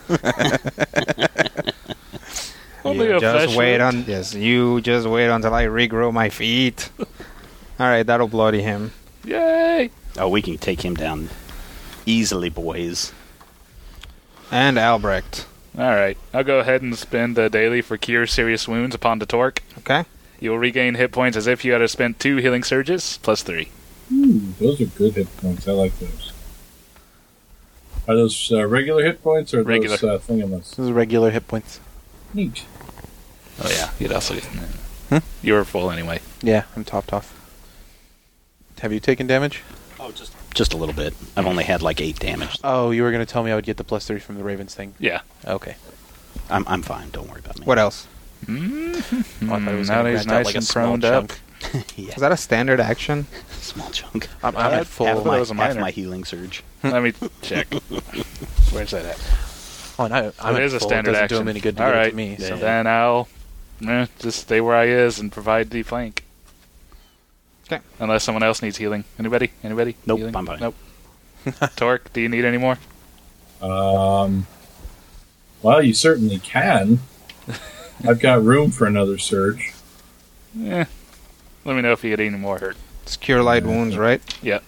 S3: Only
S2: You
S3: a
S2: just
S3: flesh
S2: wait
S3: wound.
S2: on. Yes, you just wait until I regrow my feet. All right, that'll bloody him.
S3: Yay!
S1: Oh, we can take him down easily, boys.
S2: And Albrecht.
S3: All right, I'll go ahead and spend a daily for cure serious wounds upon the torque.
S2: Okay.
S3: You will regain hit points as if you had spent two healing surges plus three.
S6: Ooh, those are good hit points. I like those. Are those uh, regular hit points or
S3: Regular.
S6: those uh, thingamas?
S5: This is regular hit points.
S6: Neat.
S3: Oh yeah, you'd also get.
S5: Hmm?
S3: You were full anyway.
S5: Yeah, I'm topped off. Have you taken damage?
S1: Oh, just just a little bit. I've only had like eight damage.
S5: Oh, you were going to tell me I would get the plus three from the Ravens thing.
S3: Yeah.
S5: Okay.
S1: I'm I'm fine. Don't worry about me.
S2: What else?
S5: Oh, I thought it was
S3: now
S5: gonna
S3: he's
S5: grant out
S3: nice
S5: like a
S3: and
S5: small
S3: proned up.
S5: chunk.
S1: Yeah,
S2: Is that a standard action?
S1: small chunk.
S5: I'm, I'm at full.
S1: Half
S3: thought
S1: my,
S3: it was a
S1: half
S3: minor.
S1: my healing surge.
S3: Let me check. Where's that at?
S5: Oh, no, I'm
S3: it
S5: at
S3: is a
S5: full.
S3: standard
S5: It doesn't
S3: action.
S5: do him any good to
S3: All
S5: give it
S3: right.
S5: to me.
S1: Yeah,
S5: So.
S1: yeah.
S3: Then I'll eh, just stay where I is and provide the flank.
S2: Okay.
S3: Unless someone else needs healing. Anybody? Anybody?
S1: Nope,
S3: Healing?
S1: I'm fine.
S3: Nope. Torque, do you need any more?
S6: Um, well, you certainly can. I've got room for another surge.
S3: Eh. Let me know if you get any more hurt.
S2: It's cure light wounds, right?
S3: Yep.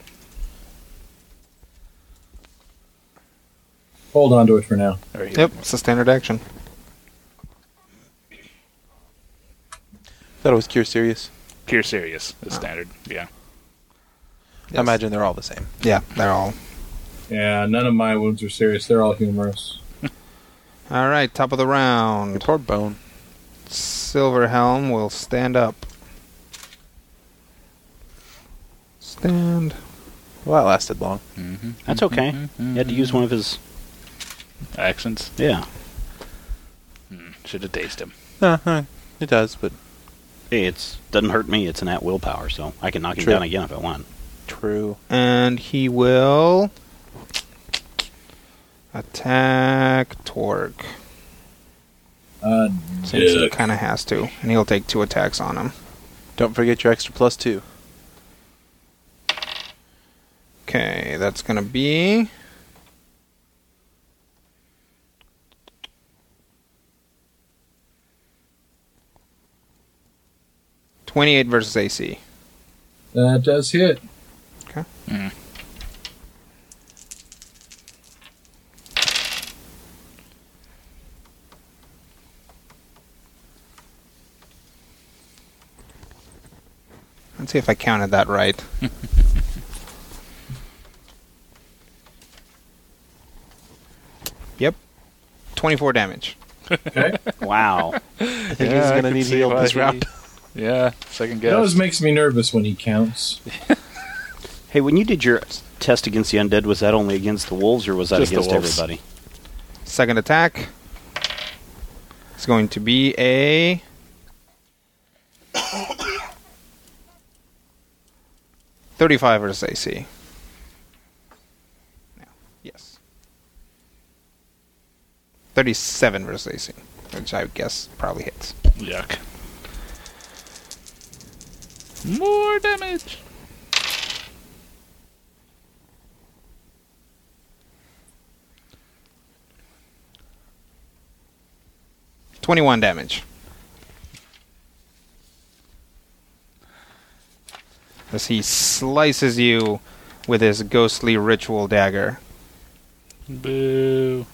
S6: Hold on to it for now.
S3: Or heal.
S2: Yep, it's a standard action.
S5: Thought it was cure serious.
S3: Cure serious is
S2: Oh.
S3: standard. Yeah.
S2: Yes.
S5: I imagine they're all the same.
S2: Yeah, they're all.
S6: Yeah, none of my wounds are serious. They're all humorous.
S2: All right, top of the round.
S5: Toward bone.
S2: Silverhelm will stand up. Stand.
S5: Well, that lasted long.
S3: Mm-hmm.
S1: That's okay. He had to use one of his.
S3: Actions.
S1: Yeah.
S3: Hmm. Should have dazed him.
S5: Uh-huh. It does, but
S1: Hey, it's doesn't hurt me. It's an at will power, so I can knock him
S5: True.
S1: down again if I want.
S5: true.
S2: And he will attack Torque.
S6: Uh,
S2: Since he
S6: dick.
S2: kind of has to. And he'll take two attacks on him.
S5: Don't forget your extra plus two.
S2: Okay, that's going to be... twenty-eight versus A C.
S6: That does hit.
S2: Okay.
S3: Mm.
S2: Let's see if I counted that right. Yep. twenty-four damage.
S6: Okay.
S1: Wow.
S5: I think
S3: Yeah,
S5: he's
S3: I
S5: going to
S3: can
S5: need
S3: see
S5: healed
S3: why
S5: this
S3: he-
S5: round.
S3: Yeah. Second
S6: It
S3: guess.
S6: always makes me nervous when he counts.
S1: Hey, when you did your test against the undead, was that only against the wolves, or was that
S3: Just the
S1: against
S3: wolves.
S1: everybody?
S2: Second attack. It's going to be a... thirty-five versus A C. No. Yes. thirty-seven versus A C, which I guess probably hits.
S3: Yuck. More damage.
S2: twenty-one damage. As he slices you with his ghostly ritual dagger.
S3: Boo.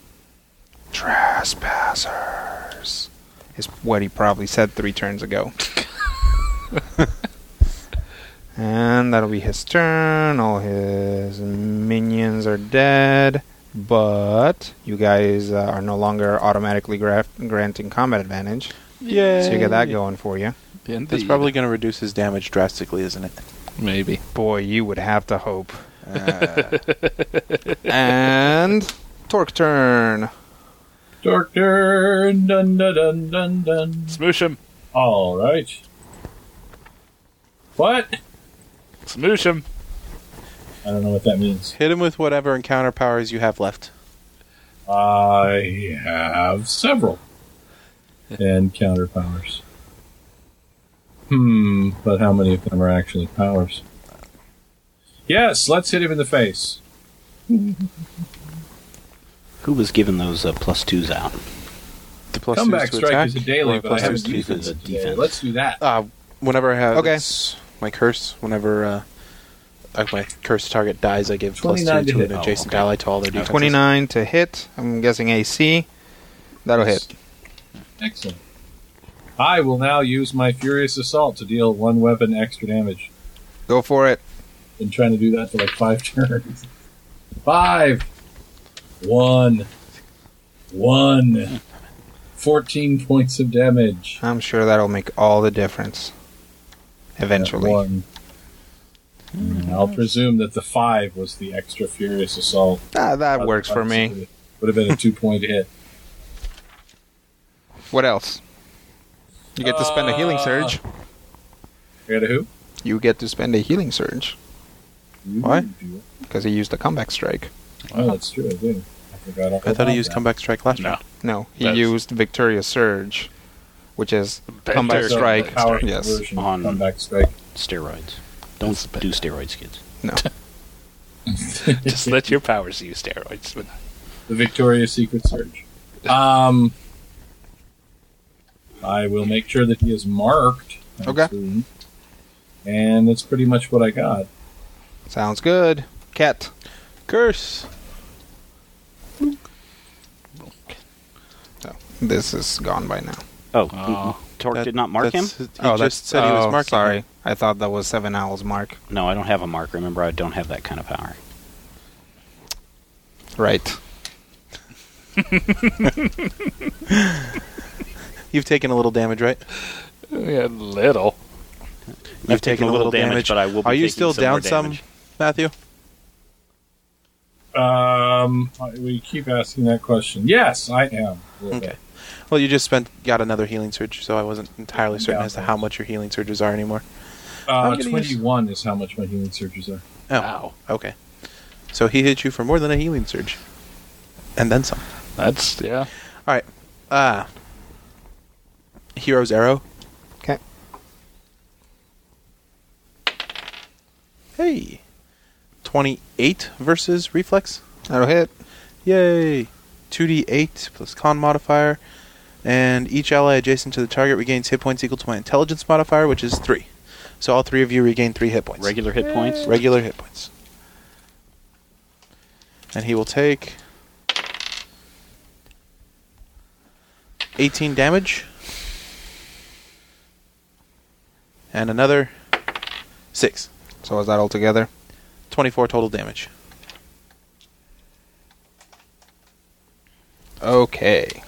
S2: Trespassers is what he probably said three turns ago. And that'll be his turn. All his minions are dead. But you guys uh, are no longer automatically gra- granting combat advantage.
S5: Yay.
S2: So you get that going for you.
S5: That's probably going to reduce his damage drastically, isn't it?
S3: Maybe.
S2: Boy, you would have to hope. Uh, and Torque turn.
S6: Torque turn. Dun dun dun dun dun.
S3: Smoosh him.
S6: All right. What?
S3: Smoosh him.
S6: I don't know what that means.
S5: Hit him with whatever encounter powers you have left.
S6: I have several encounter powers. Hmm, but how many of them are actually powers? Yes, let's hit him in the face.
S1: Who was giving those uh, plus twos out?
S5: The plus
S6: Comeback
S5: twos to
S6: strike
S5: attack,
S6: is a daily,
S5: or
S6: but I
S5: plus
S6: haven't
S5: twos
S6: used
S5: to
S6: it
S1: defense.
S6: today.
S1: Defense.
S6: Let's do that.
S5: Uh, whenever I have
S2: Okay.
S5: it's my curse, whenever uh, uh, my cursed target dies, I give plus two
S6: twenty-nine to
S5: to
S6: hit.
S5: an
S1: Oh,
S5: adjacent
S1: okay.
S5: ally to all their defenses.
S2: twenty-nine to hit. I'm guessing A C. That'll hit.
S6: Excellent. I will now use my Furious Assault to deal one weapon extra damage.
S2: Go for it.
S6: Been trying to do that for like five turns. Five. One. One. Fourteen points of damage.
S2: I'm sure that'll make all the difference. Eventually.
S6: At one. I'll presume that the five was the extra Furious Assault.
S2: Ah, that works for me.
S6: Otherwise, it would have been a two-point hit.
S2: What else? You get to spend a healing
S6: Uh,
S2: surge.
S6: I got a who?
S2: You get to spend a healing surge
S6: You
S5: Why?
S6: do.
S2: because he used a comeback strike.
S6: Oh, that's true. I did. I forgot. all
S5: I thought
S6: about
S5: he used
S6: that.
S5: comeback strike last
S3: No.
S5: round.
S2: No, he
S3: That's-
S2: used Victorious Surge, which is
S3: Better
S2: comeback
S6: So,
S2: strike.
S6: the power
S2: Yes.
S6: conversion,
S1: On-
S6: comeback strike.
S1: Steroids. Don't do steroids, kids.
S2: No.
S3: Just let your powers use steroids. But
S6: The Victoria's Secret Surge. Um, I will make sure that he is marked.
S2: Okay.
S6: soon. And that's pretty much what I got.
S2: Sounds good. Cat.
S5: Curse.
S2: Oh, this is gone by now.
S1: Oh,
S3: Oh.
S1: Torque
S5: That-
S1: did not mark him?
S5: that's- He
S2: oh,
S5: just
S2: that's
S5: said he was
S2: oh,
S5: marking.
S2: Sorry,
S5: him.
S2: I thought that was Seven Owl's mark.
S1: No, I don't have a mark. Remember, I don't have that kind of power.
S2: Right.
S5: You've taken a little damage, right?
S3: yeah, little.
S1: I've taken a little damage, but I will be
S5: Are you
S1: taking
S5: still
S1: some more
S5: down some,
S1: damage.
S5: Matthew?
S6: Um, we keep asking that question. Yes, I am. A little
S5: Okay.
S6: bit.
S5: Well, you just spent got another healing surge, so I wasn't entirely certain
S6: Yeah,
S5: as to
S6: thanks.
S5: how much your healing surges are anymore.
S6: Uh,
S5: I'm gonna use-
S6: twenty-one is how much my healing surges are.
S5: Oh,
S3: Wow.
S5: okay. So he hit you for more than a healing surge, and then some.
S3: That's, yeah.
S5: All right. Ah. Hero's arrow.
S2: Okay.
S5: Hey. twenty-eight versus reflex.
S2: That'll hit.
S5: Yay! two d eight plus con modifier, and each ally adjacent to the target regains hit points equal to my intelligence modifier, which is three. So all three of you regain three hit points.
S1: Regular hit points?
S5: Regular hit points. And he will take eighteen damage. And another six.
S2: So is that all together?
S5: twenty-four total damage.
S2: Okay.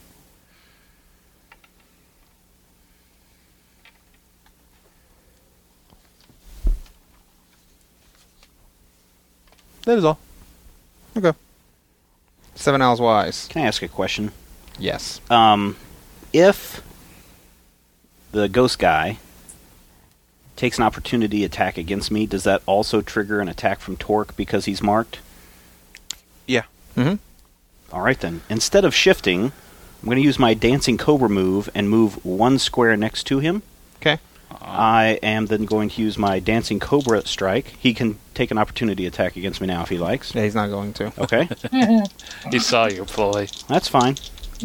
S5: That is all.
S2: Okay. Seven Owls wise.
S1: Can I ask a question?
S2: Yes.
S1: Um, if the ghost guy takes an opportunity attack against me, does that also trigger an attack from Torque because he's marked?
S5: Yeah.
S2: Mm-hmm.
S1: All right, then. Instead of shifting, I'm going to use my Dancing Cobra move and move one square next to him.
S2: Okay.
S1: I am then going to use my Dancing Cobra strike. He can take an opportunity attack against me now if he likes.
S2: Yeah, he's not going to.
S1: Okay,
S3: He saw you ploy.
S1: that's fine.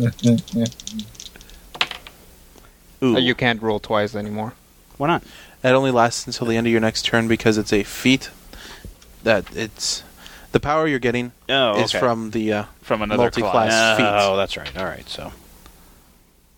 S1: Ooh,
S2: Uh, you can't roll twice anymore.
S1: why not?
S5: That only lasts until the end of your next turn because it's a feat. That it's the power you're getting
S1: Oh,
S5: is
S1: okay.
S5: from the uh,
S3: From another
S5: multi-class
S3: class.
S5: feats.
S1: Oh, that's right. All right, so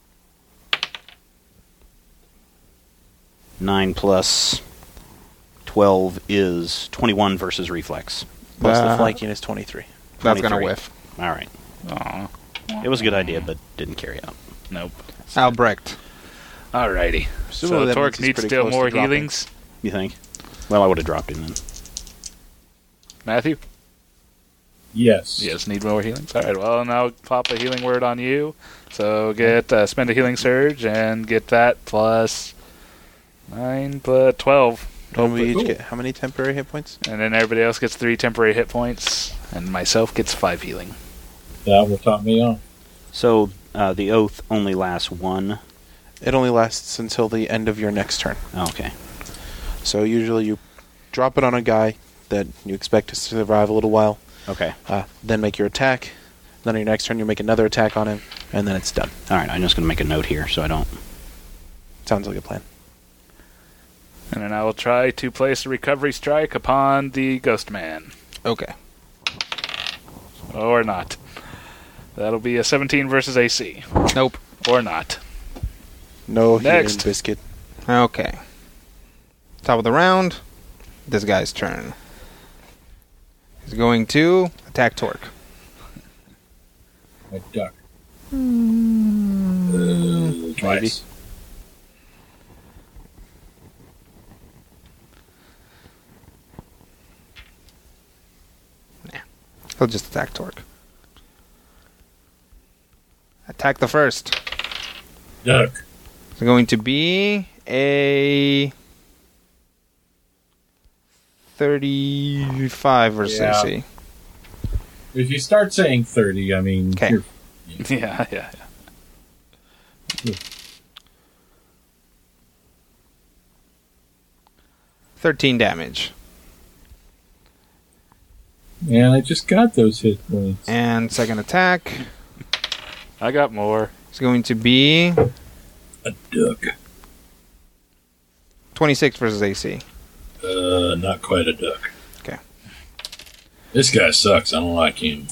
S1: nine plus twelve is twenty-one versus reflex.
S5: Plus
S2: Uh,
S5: the flanking is twenty-three.
S2: That's gonna
S1: twenty-three.
S2: whiff.
S1: All right.
S3: Aw,
S1: It was a good idea, but didn't carry out.
S3: nope.
S2: Albrecht.
S3: Alrighty.
S5: Presumably
S3: So
S5: that
S3: Torque
S5: means he's
S3: needs
S5: pretty
S3: still
S5: close to
S3: more
S5: dropping.
S3: healings.
S1: You think? Well, I would have dropped him then.
S3: Matthew?
S6: Yes.
S3: Yes, need more healings. Alright, well, now pop a healing word on you. So get, uh, spend a healing surge and get that plus nine, plus twelve.
S5: Don't we each
S6: Cool.
S5: get how many temporary hit points?
S3: And then everybody else gets three temporary hit points. And myself gets five healing.
S6: That will top me off.
S1: So uh, the oath only lasts one.
S5: It only lasts until the end of your next turn.
S1: Oh, okay.
S5: So usually you drop it on a guy that you expect to survive a little while,
S1: Okay.
S5: uh, then make your attack. Then on your next turn you make another attack on him, and then it's done.
S1: All right. I'm just going to make a note here so I don't.
S5: Sounds like a plan.
S3: And then I will try to place a recovery strike upon the Ghost Man.
S2: Okay.
S3: Or not. That'll be a seventeen versus A C.
S2: Nope.
S3: Or not.
S5: No healing
S3: Next.
S5: biscuit.
S2: Okay. Top of the round. This guy's turn. He's going to attack Torque.
S6: I duck. Uh, twice.
S2: He'll just attack Torque. Attack the first.
S6: Duck.
S2: It's going to be a thirty-five versus
S6: Yeah.
S2: A C.
S6: If you start saying thirty, I mean,
S2: 'Kay.
S6: you're-
S3: Yeah, yeah, yeah.
S2: thirteen damage.
S6: man, I just got those hit points.
S2: And second attack
S3: I got more.
S2: is going to be
S6: A duck.
S2: twenty-six versus A C.
S6: Uh, not quite a duck.
S2: Okay.
S6: This guy sucks. I don't like him.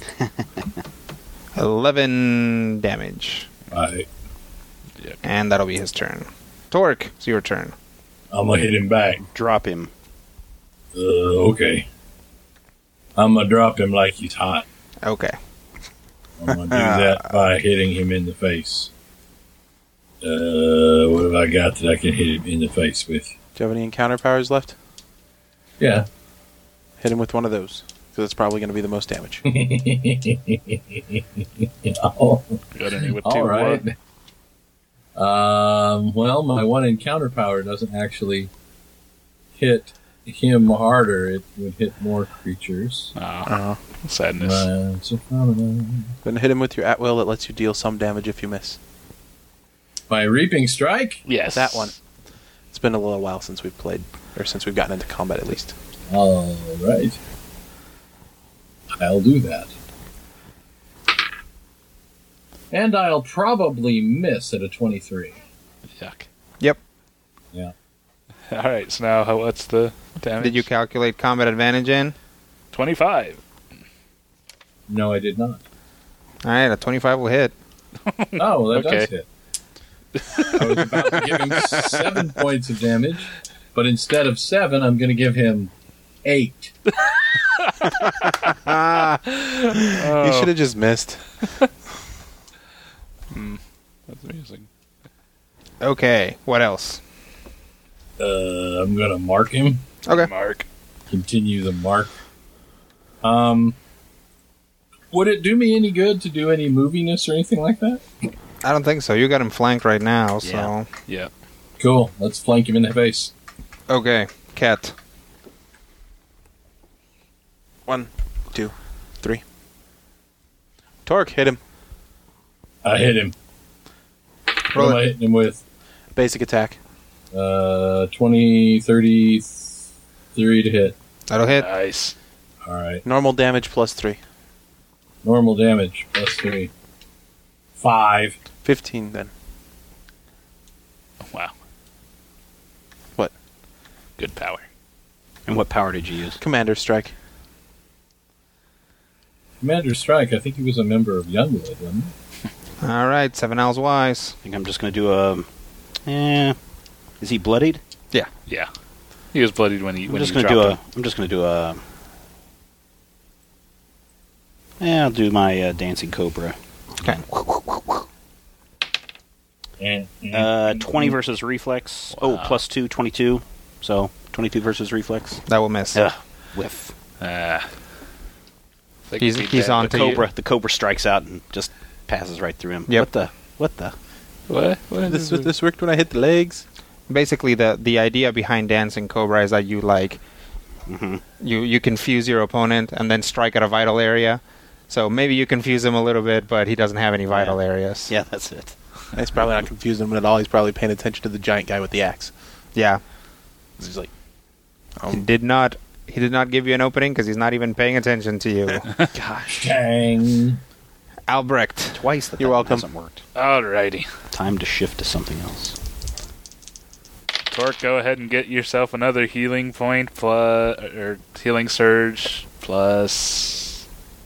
S2: eleven damage.
S6: I,
S2: And that'll be his turn. Torque, it's your turn.
S6: I'm gonna hit him back.
S1: Drop him.
S6: Uh, okay. I'm gonna drop him like he's hot.
S2: Okay.
S6: I'm gonna do that by hitting him in the face. Uh, what have I got that I can hit him in the face with?
S5: Do you have any encounter powers left?
S6: Yeah.
S5: Hit him with one of those, because it's probably going to be the most damage.
S6: Oh,
S3: Got any with two
S6: all right.
S3: more?
S6: Um, well, my one encounter power doesn't actually hit him harder. It would hit more creatures.
S3: Oh,
S5: Uh-huh.
S3: sadness.
S6: Uh, it's a phenomenon.
S5: Then hit him with your at will that lets you deal some damage if you miss.
S6: My reaping strike?
S3: Yes.
S5: That one. It's been a little while since we've played, or since we've gotten into combat at least.
S6: All right. I'll do that. And I'll probably miss at a twenty-three.
S3: Yuck.
S2: Yep.
S6: Yeah.
S3: Alright, so now how, what's the damage?
S2: Did you calculate combat advantage in?
S3: twenty-five.
S6: No, I did not.
S2: Alright, a twenty-five will hit.
S6: Oh, that
S3: Okay.
S6: does hit. I was about to give him seven points of damage, but instead of seven, I'm going to give him eight.
S3: Oh,
S5: You should have just missed.
S3: that's amazing.
S2: Okay, what else?
S6: Uh, I'm going to mark him.
S2: Okay.
S3: Mark.
S6: Continue the mark. Um, would it do me any good to do any moviness or anything like that?
S2: I don't think so. You got him flanked right now, so.
S1: Yeah.
S3: Yeah.
S6: Cool. Let's flank him in the face.
S2: Okay, Cat.
S5: One, two, three. Torque, hit him.
S6: I hit him.
S2: Roll
S6: What am I
S2: it.
S6: hitting him with?
S5: Basic attack.
S6: Uh, twenty, thirty-three to hit.
S2: That'll hit.
S3: Nice.
S6: All right.
S5: Normal damage plus three.
S6: Normal damage plus three. Five.
S5: Fifteen then.
S3: Wow.
S5: What?
S3: Good power.
S1: And what power did you use?
S5: Commander strike.
S6: Commander Strike. I think he was a member of Youngblood, wasn't he?
S2: Alright, Seven Owls Wise.
S1: I think I'm just going to do a. Eh. Is he bloodied?
S3: Yeah. He was bloodied when he
S1: I'm
S3: when
S1: just
S3: you
S1: gonna do
S3: dropped
S1: a.
S3: him.
S1: I'm just gonna do a. Yeah, I'll do my uh, dancing cobra.
S2: Okay.
S1: Uh, twenty versus reflex. Oh, plus two, twenty-two. So twenty-two versus reflex.
S2: That will miss.
S1: Ugh, whiff.
S3: Ah. Think
S2: He's-
S3: he'd
S2: he's
S3: be
S2: on
S3: dead.
S1: The
S2: to you.
S1: cobra. The cobra strikes out and just passes right through him.
S2: Yep.
S1: What the? What the?
S3: What? What
S5: This
S3: is
S5: this,
S3: it?
S5: this worked when I hit the legs.
S2: Basically, the the idea behind dancing cobra is that you like
S1: hmm
S2: you you confuse your opponent and then strike at a vital area. So maybe you confuse him a little bit, but he doesn't have any vital
S1: Yeah.
S2: areas.
S1: Yeah, that's it.
S5: He's probably not confusing him at all. He's probably paying attention to the giant guy with the axe.
S2: Yeah.
S5: He's like,
S2: He did not. He did not give you an opening because he's not even paying attention to you.
S1: Gosh,
S6: Dang.
S2: Albrecht.
S1: twice that
S5: You're
S1: that
S5: welcome.
S1: hasn't worked.
S3: Alrighty.
S1: Time to shift to something else.
S3: Torque, go ahead and get yourself another healing point plus or healing surge plus.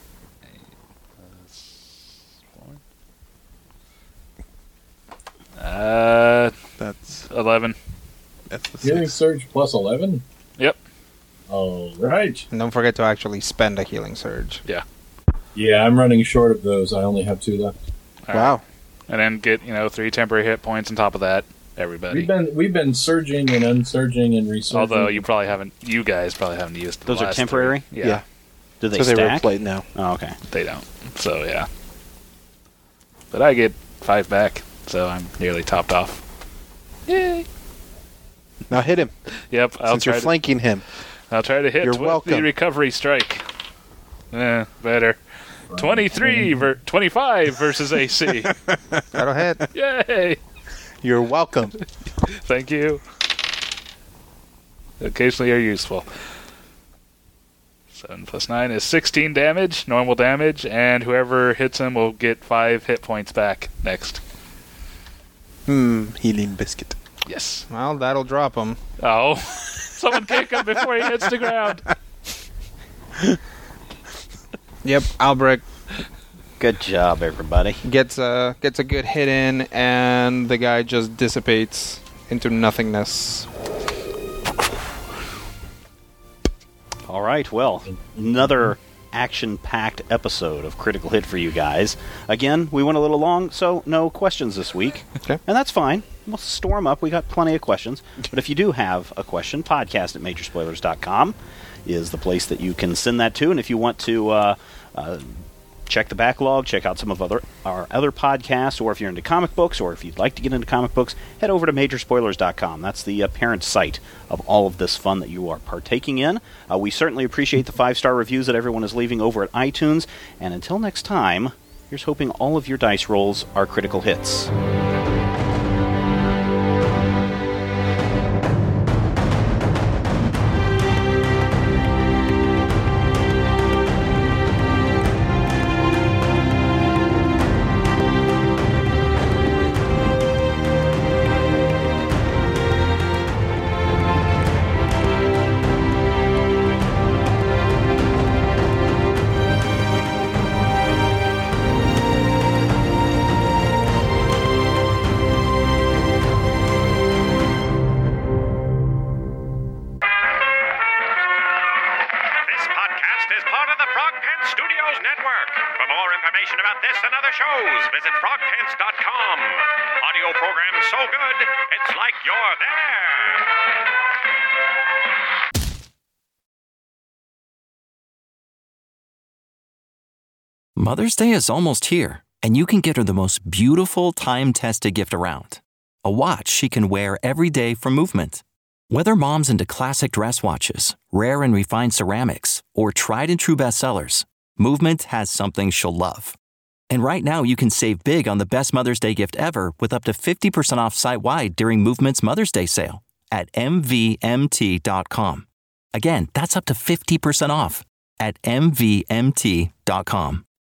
S3: Uh,
S5: that's
S3: eleven.
S5: that's the
S6: Healing
S5: six.
S6: surge plus eleven?
S3: Yep.
S6: All right.
S2: And don't forget to actually spend a healing surge.
S6: Yeah, I'm running short of those. I only have two left.
S3: All
S5: Wow.
S3: right. And then get you know three temporary hit points on top of that. Everybody.
S6: We've been we've been surging and unsurging and resurging.
S3: Although you probably haven't, you guys probably haven't used the
S1: Those are
S3: last
S1: temporary?
S3: three. Yeah,
S5: Yeah.
S1: Do they
S5: So they were
S1: stack?
S5: played now.
S1: Oh, okay.
S3: they don't. So yeah. But I get five back, so I'm nearly topped off. Yay!
S5: Now hit him.
S3: Yep, I'll
S5: since
S3: try
S5: you're
S3: to.
S5: flanking him.
S3: I'll try to hit
S5: You're
S3: with the
S5: welcome.
S3: recovery strike. Eh, better. Twenty-three, ver- twenty-five versus A C.
S2: That'll hit.
S3: Yay!
S5: You're welcome.
S3: Thank you. Occasionally are useful. Seven plus nine is sixteen damage, normal damage, and whoever hits him will get five hit points back next.
S5: Hmm. Healing biscuit.
S3: Yes.
S2: Well, that'll drop him.
S3: Oh, someone kick him before he hits the ground.
S2: Yep. Albrecht
S1: Good job, everybody.
S2: gets a gets a good hit in, and the guy just dissipates into nothingness.
S1: All right, well, another action-packed episode of Critical Hit for you guys. Again, we went a little long, so no questions this week.
S2: Okay.
S1: And that's fine. We'll store them up. We got plenty of questions. But if you do have a question, podcast at major spoilers dot com is the place that you can send that to. And if you want to uh, uh, check the backlog, check out some of other our other podcasts, or if you're into comic books, or if you'd like to get into comic books, head over to major spoilers dot com. That's the uh, parent site of all of this fun that you are partaking in. Uh, we certainly appreciate the five-star reviews that everyone is leaving over at iTunes. And until next time, here's hoping all of your dice rolls are critical hits.
S8: This podcast is part of the Frog Pants Studios Network. For more information about this and other shows, visit frog pants dot com. Audio program so good, it's like you're there.
S9: Mother's Day is almost here, and you can get her the most beautiful time-tested gift around. A watch she can wear every day from Movement. Whether mom's into classic dress watches, rare and refined ceramics, or tried and true bestsellers, Movement has something she'll love. And right now you can save big on the best Mother's Day gift ever with up to fifty percent off site-wide during Movement's Mother's Day sale at m v m t dot com. Again, that's up to fifty percent off at m v m t dot com.